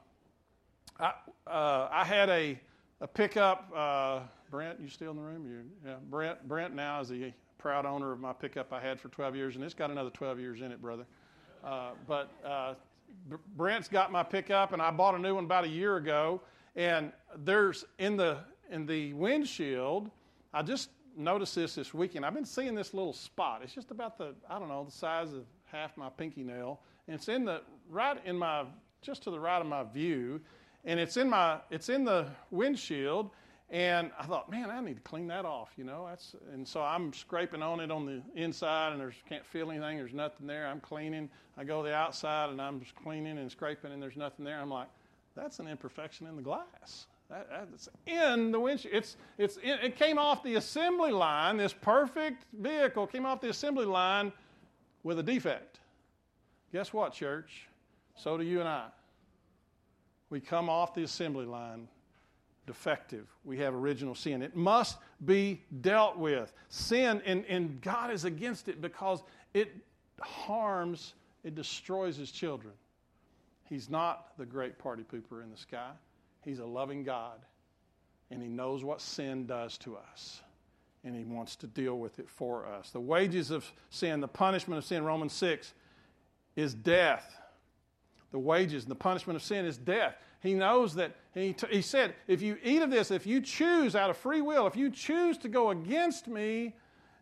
I uh, I had a a pickup. Uh, Brent, you still in the room? You, yeah, Brent. Brent now is the proud owner of my pickup I had for twelve years, and it's got another twelve years in it, brother. Uh, but uh, Brent's got my pickup, and I bought a new one about a year ago. And there's in the in the windshield, I just noticed this this weekend. I've been seeing this little spot. It's just about the, I don't know, the size of half my pinky nail. And it's in the, right in my, just to the right of my view. And it's in my, it's in the windshield. And I thought, man, I need to clean that off, you know. That's, and so I'm scraping on it on the inside, and there's can't feel anything. There's nothing there. I'm cleaning. I go to the outside, and I'm just cleaning and scraping, and there's nothing there. I'm like, that's an imperfection in the glass. That, that's in the windshield. It's, it's in, it came off the assembly line. This perfect vehicle came off the assembly line with a defect. Guess what, church? So do you and I. We come off the assembly line defective. We have original sin. It must be dealt with. Sin, and, and God is against it because it harms, it destroys his children. He's not the great party pooper in the sky. He's a loving God, and he knows what sin does to us, and he wants to deal with it for us. The wages of sin, the punishment of sin, Romans six, is death. The wages and the punishment of sin is death. He knows that, he, t- he said, if you eat of this, if you choose out of free will, if you choose to go against me,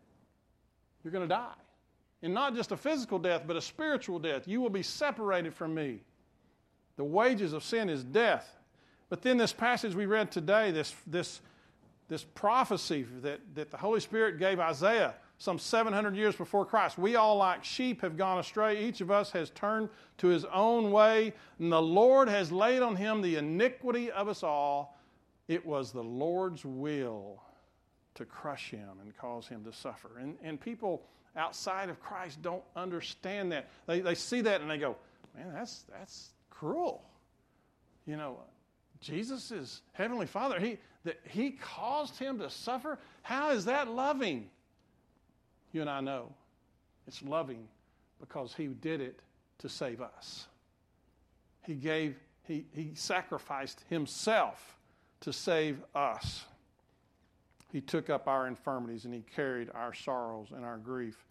you're going to die. And not just a physical death, but a spiritual death. You will be separated from me. The wages of sin is death. But then this passage we read today, this this this prophecy that, that the Holy Spirit gave Isaiah some seven hundred years before Christ. We all like sheep have gone astray. Each of us has turned to his own way, and the Lord has laid on him the iniquity of us all. It was the Lord's will to crush him and cause him to suffer. And, and people outside of Christ don't understand that. They, they see that and they go, man, that's that's cruel. You know, Jesus is Heavenly Father. He that He caused him to suffer. How is that loving? You and I know it's loving because he did it to save us. He gave, he, he sacrificed himself to save us. He took up our infirmities and he carried our sorrows and our grief.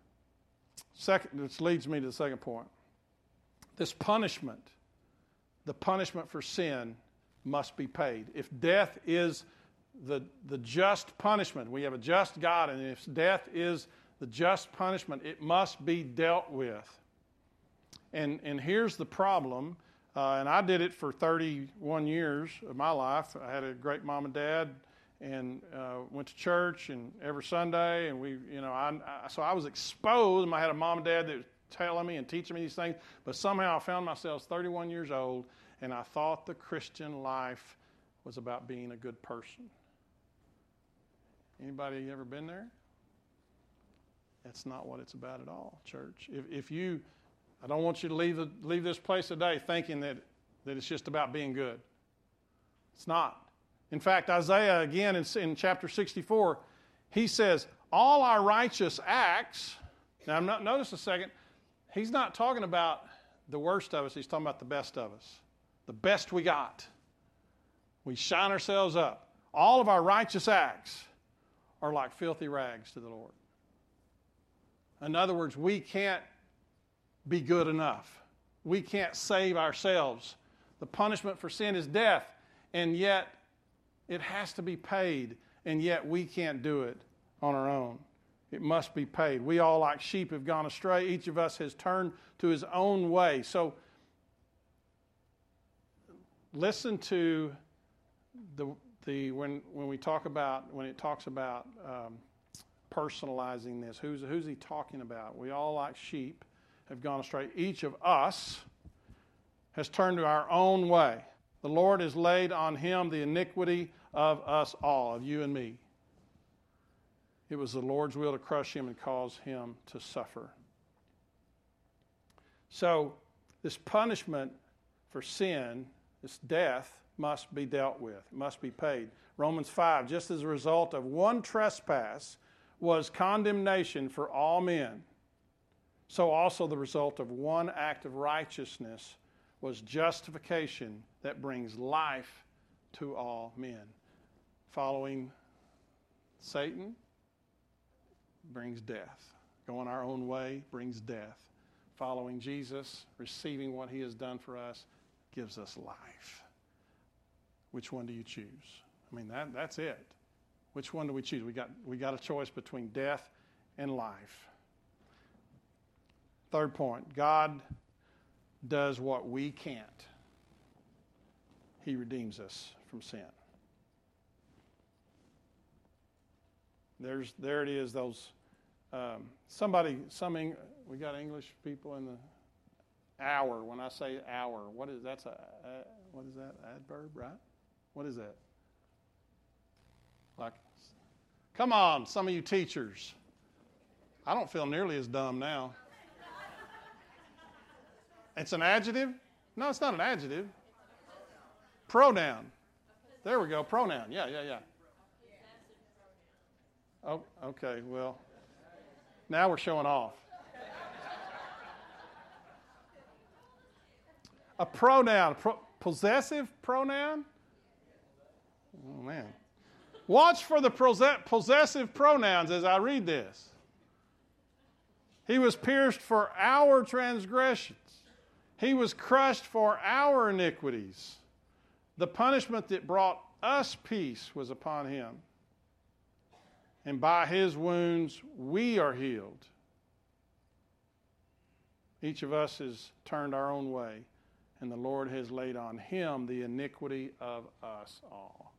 Second, this leads me to the second point. This punishment, the punishment for sin, must be paid. If death is the, the just punishment, we have a just God, and if death is the just punishment, it must be dealt with. And, and here's the problem, uh, and I did it for thirty-one years of my life. I had a great mom and dad, and uh, went to church and every Sunday, and we, you know, I, I so I was exposed. I had a mom and dad that was telling me and teaching me these things, but somehow I found myself thirty-one years old, and I thought the Christian life was about being a good person. Anybody ever been there? That's not what it's about at all, church. If, if you, I don't want you to leave the, leave this place today thinking that, that it's just about being good. It's not. In fact, Isaiah, again in, in chapter sixty-four, he says, all our righteous acts, now I'm not, notice a second, he's not talking about the worst of us, he's talking about the best of us. The best we got. We shine ourselves up. All of our righteous acts are like filthy rags to the Lord. In other words, we can't be good enough. We can't save ourselves. The punishment for sin is death, and yet it has to be paid, and yet we can't do it on our own. It must be paid. We all, like sheep, have gone astray. Each of us has turned to his own way. So listen to the the when when we talk about when it talks about um, personalizing this. Who's who's he talking about? We all, like sheep, have gone astray. Each of us has turned to our own way. The Lord has laid on him the iniquity of us all, of you and me. It was the Lord's will to crush him and cause him to suffer. So this punishment for sin, this death, must be dealt with. It must be paid. Romans five, just as a result of one trespass was condemnation for all men, so also the result of one act of righteousness was justification that brings life to all men. Following Satan brings death. Going our own way brings death. Following Jesus, receiving what he has done for us, gives us life. Which one do you choose? I mean, that, that's it. Which one do we choose? We got, we got a choice between death and life. Third point, God does what we can't. He redeems us from sin. There's, there it is, those, um, somebody, some, Eng- we got English people in the hour. When I say hour, what is, that's a, uh, what is that, adverb, right? What is that? Like, come on, some of you teachers. I don't feel nearly as dumb now. It's an adjective? No, it's not an adjective. Pronoun. There we go, pronoun. Yeah, yeah, yeah. Oh, okay, well, now we're showing off. A pronoun, pro- possessive pronoun? Oh, man. Watch for the possessive pronouns as I read this. He was pierced for our transgressions. He was crushed for our iniquities. The punishment that brought us peace was upon him. And by his wounds we are healed. Each of us has turned our own way, and the Lord has laid on him the iniquity of us all.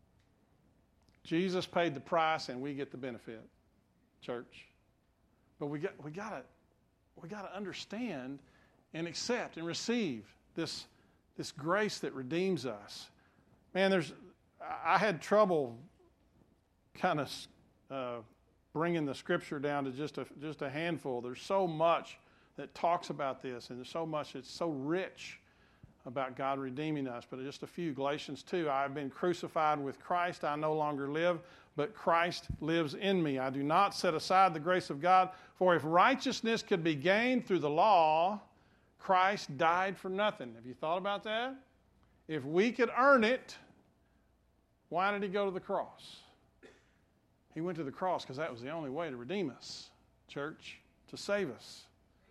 Jesus paid the price, and we get the benefit, church. But we got we got to we got to understand and accept and receive this this grace that redeems us. Man, there's I had trouble kind of uh, bringing the scripture down to just a just a handful. There's so much that talks about this, and there's so much that's so rich about God redeeming us. But just a few. Galatians two, I have been crucified with Christ. I no longer live, but Christ lives in me. I do not set aside the grace of God, for if righteousness could be gained through the law, Christ died for nothing. Have you thought about that? If we could earn it, why did he go to the cross? He went to the cross because that was the only way to redeem us, church, to save us.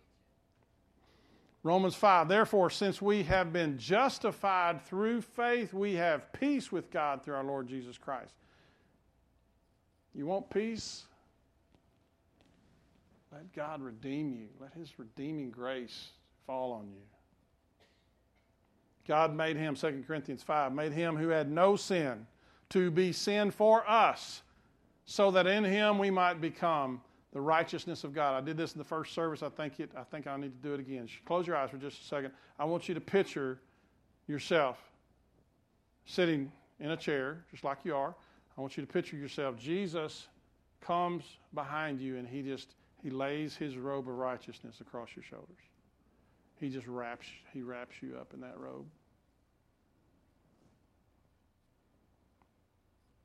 Romans five, therefore, since we have been justified through faith, we have peace with God through our Lord Jesus Christ. You want peace? Let God redeem you. Let his redeeming grace fall on you. God made him, Second Corinthians five, made him who had no sin to be sin for us, so that in him we might become the righteousness of God. I did this in the first service. I think it. I think I need to do it again. Close your eyes for just a second. I want you to picture yourself sitting in a chair, just like you are. I want you to picture yourself. Jesus comes behind you, and he just he lays his robe of righteousness across your shoulders. He just wraps he wraps you up in that robe.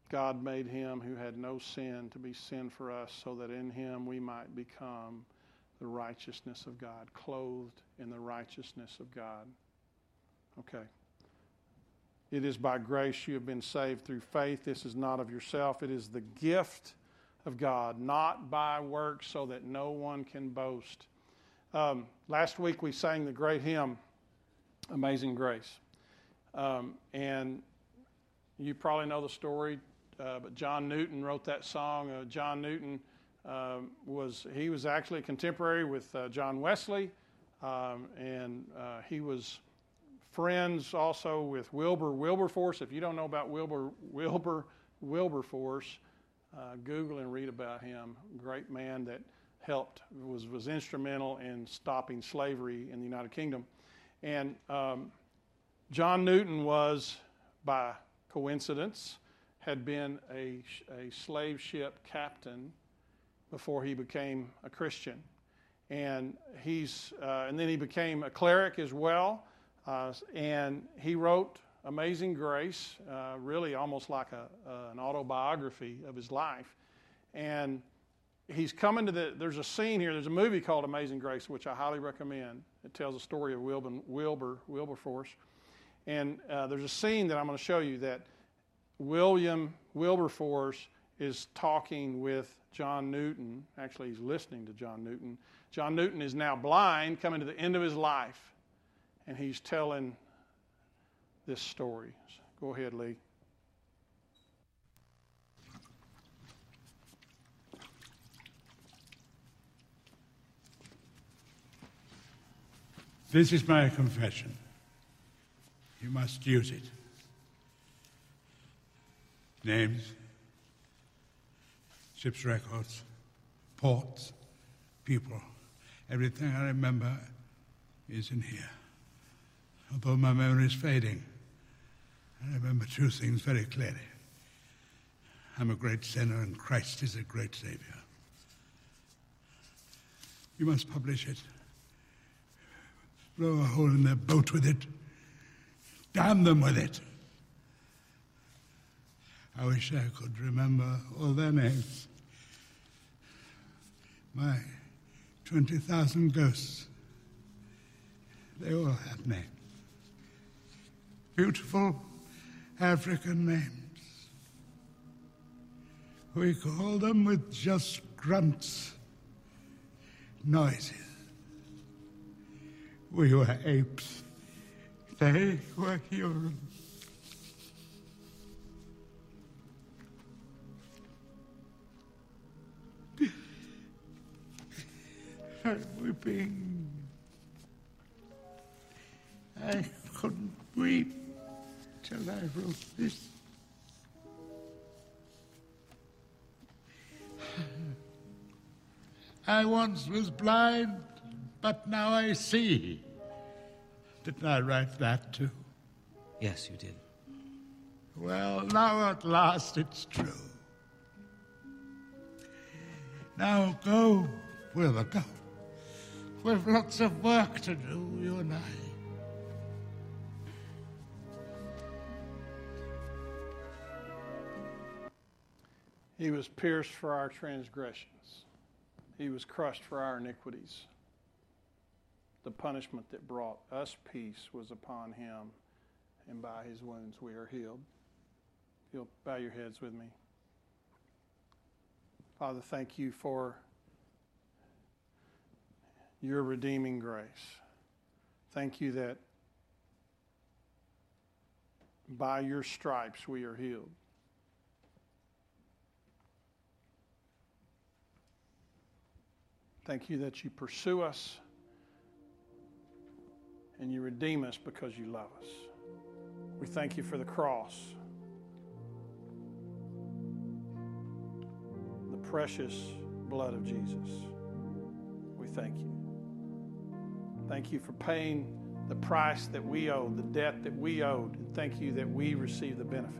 God made him who had no sin to be sin for us, so that in him we might become the righteousness of God, clothed in the righteousness of God. Okay. It is by grace you have been saved through faith. This is not of yourself. It is the gift of God, not by works, so that no one can boast. Um, last week we sang the great hymn, Amazing Grace. Um, and you probably know the story, uh, but John Newton wrote that song. Uh, John Newton um, was, he was actually a contemporary with uh, John Wesley, um, and uh, he was friends also with Wilbur Wilberforce. If you don't know about Wilbur Wilbur Wilberforce, uh, Google and read about him. Great man that helped, was, was instrumental in stopping slavery in the United Kingdom. And um, John Newton was, by coincidence, had been a, a slave ship captain before he became a Christian. And he's uh, and then he became a cleric as well. Uh, and he wrote Amazing Grace, uh, really almost like a, uh, an autobiography of his life. And he's coming to the, there's a scene here, there's a movie called Amazing Grace, which I highly recommend. It tells the story of Wilbur, Wilbur Wilberforce. And uh, there's a scene that I'm going to show you that William Wilberforce is talking with John Newton. Actually, he's listening to John Newton. John Newton is now blind, coming to the end of his life. And he's telling this story. Go ahead, Lee. This is my confession. You must use it. Names, ship's records, ports, people. Everything I remember is in here. Although my memory is fading, I remember two things very clearly. I'm a great sinner and Christ is a great Savior. You must publish it. Blow a hole in their boat with it. Damn them with it. I wish I could remember all their names. My twenty thousand ghosts. They all have names. Beautiful African names. We call them with just grunts, noises. We were apes. They were human. I'm weeping. I couldn't weep till I wrote this. I once was blind, but now I see. Didn't I write that too? Yes, you did. Well, now at last it's true. Now go, we'll go. We've lots of work to do, you and I. He was pierced for our transgressions. He was crushed for our iniquities. The punishment that brought us peace was upon him, and by his wounds we are healed. You'll bow your heads with me. Father, thank you for your redeeming grace. Thank you that by your stripes we are healed. Thank you that you pursue us and you redeem us because you love us. We thank you for the cross, the precious blood of Jesus. We thank you. Thank you for paying the price that we owed, the debt that we owed, and thank you that we receive the benefit.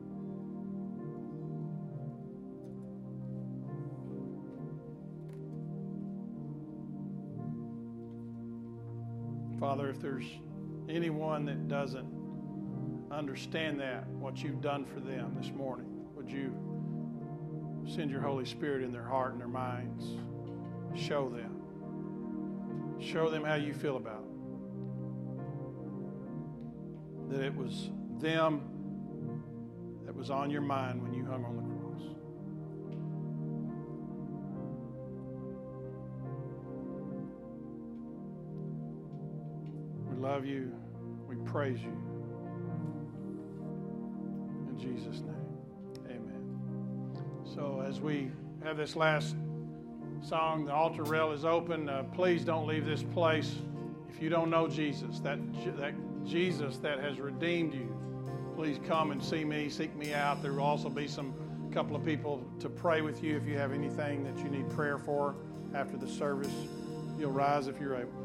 Father, if there's anyone that doesn't understand that, what you've done for them this morning, would you send your Holy Spirit in their heart and their minds? Show them. Show them how you feel about it. That it was them that was on your mind when you hung on the cross. We love you. We praise you. In Jesus' name, amen. So as we have this last song, the altar rail is open. Uh, please don't leave this place if you don't know Jesus, that, that Jesus that has redeemed you. Please come and see me, seek me out. There will also be some couple of people to pray with you if you have anything that you need prayer for after the service. You'll rise if you're able.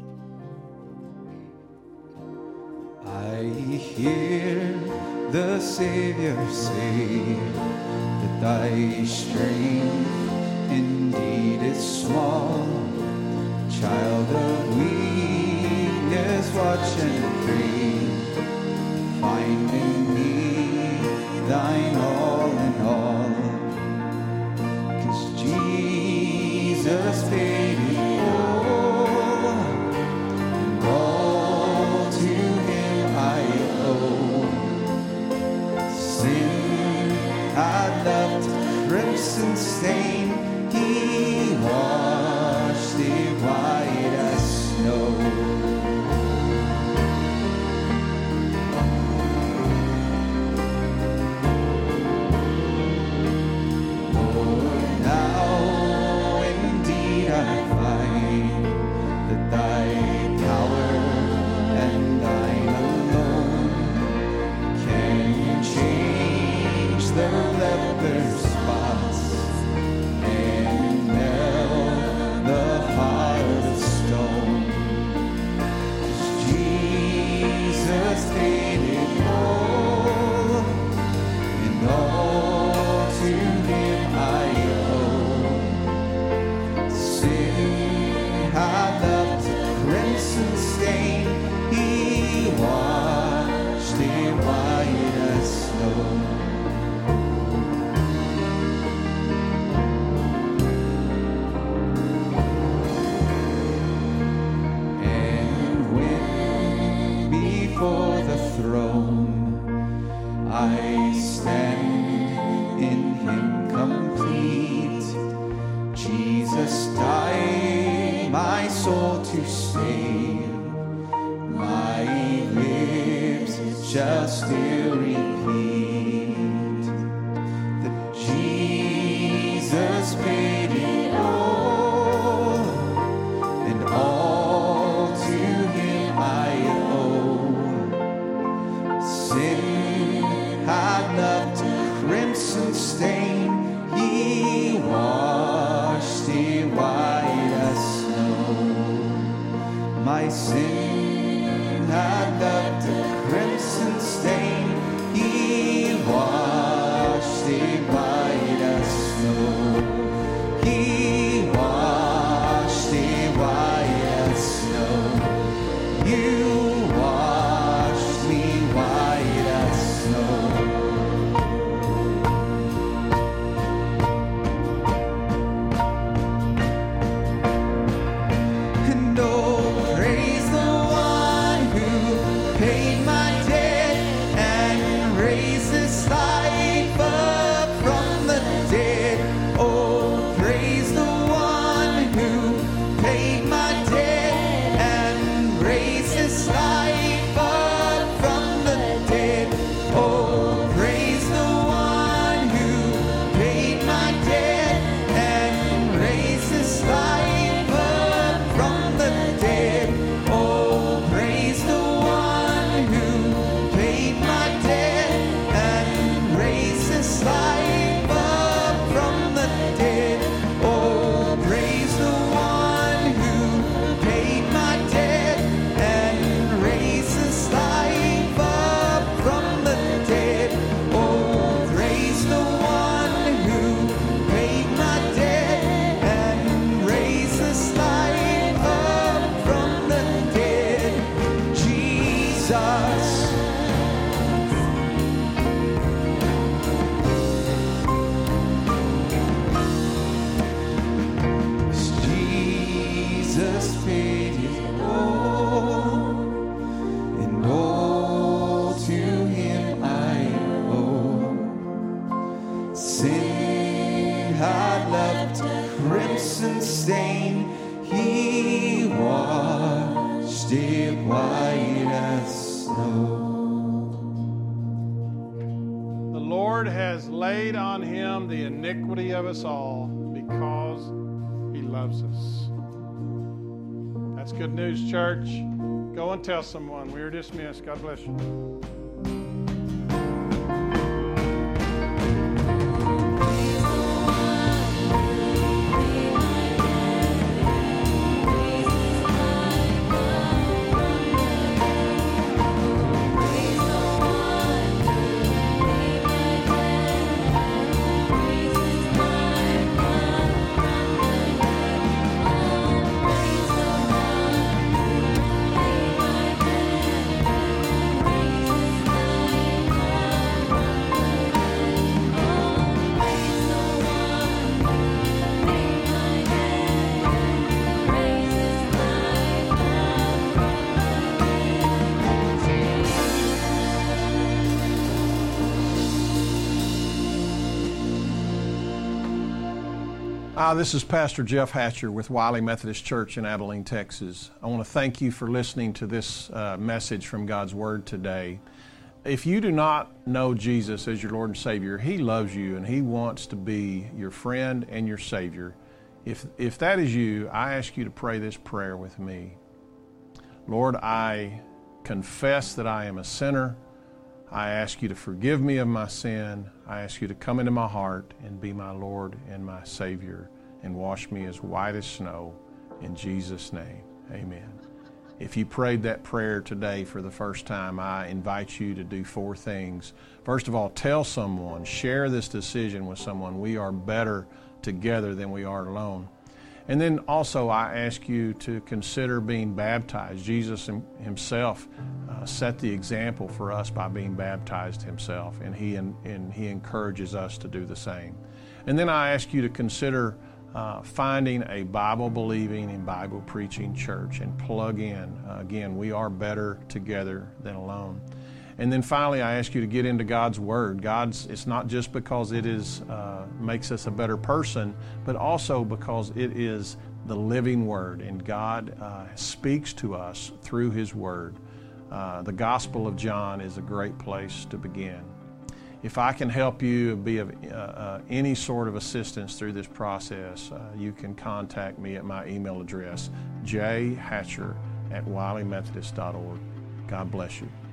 I hear the Savior say that thy strength indeed is small. Child of weakness, watch and pray. Find in me thine all in all. 'Cause Jesus paid it all, and all to him I owe. Sin I left crimson stain, he washed it white as snow. Paid my debt and raised this life. snow. The Lord has laid on him the iniquity of us all because he loves us. That's good news, church. Go and tell someone. We are dismissed. God bless you. Hi, this is Pastor Jeff Hatcher with Wiley Methodist Church in Abilene, Texas. I want to thank you for listening to this uh, message from God's Word today. If you do not know Jesus as your Lord and Savior, He loves you and He wants to be your friend and your Savior. If, if that is you, I ask you to pray this prayer with me. Lord, I confess that I am a sinner. I ask you to forgive me of my sin. I ask you to come into my heart and be my Lord and my Savior and wash me as white as snow. In Jesus' name, amen. If you prayed that prayer today for the first time, I invite you to do four things. First of all, tell someone, share this decision with someone. We are better together than we are alone. And then also I ask you to consider being baptized. Jesus himself uh, set the example for us by being baptized himself, and he, and, and he encourages us to do the same. And then I ask you to consider uh, finding a Bible-believing and Bible-preaching church and plug in. Uh, again, we are better together than alone. And then finally, I ask you to get into God's Word. God's, it's not just because it is uh, makes us a better person, but also because it is the living Word, and God uh, speaks to us through His Word. Uh, the Gospel of John is a great place to begin. If I can help you be of uh, uh, any sort of assistance through this process, uh, you can contact me at my email address, j hatcher at wiley methodist dot org. God bless you.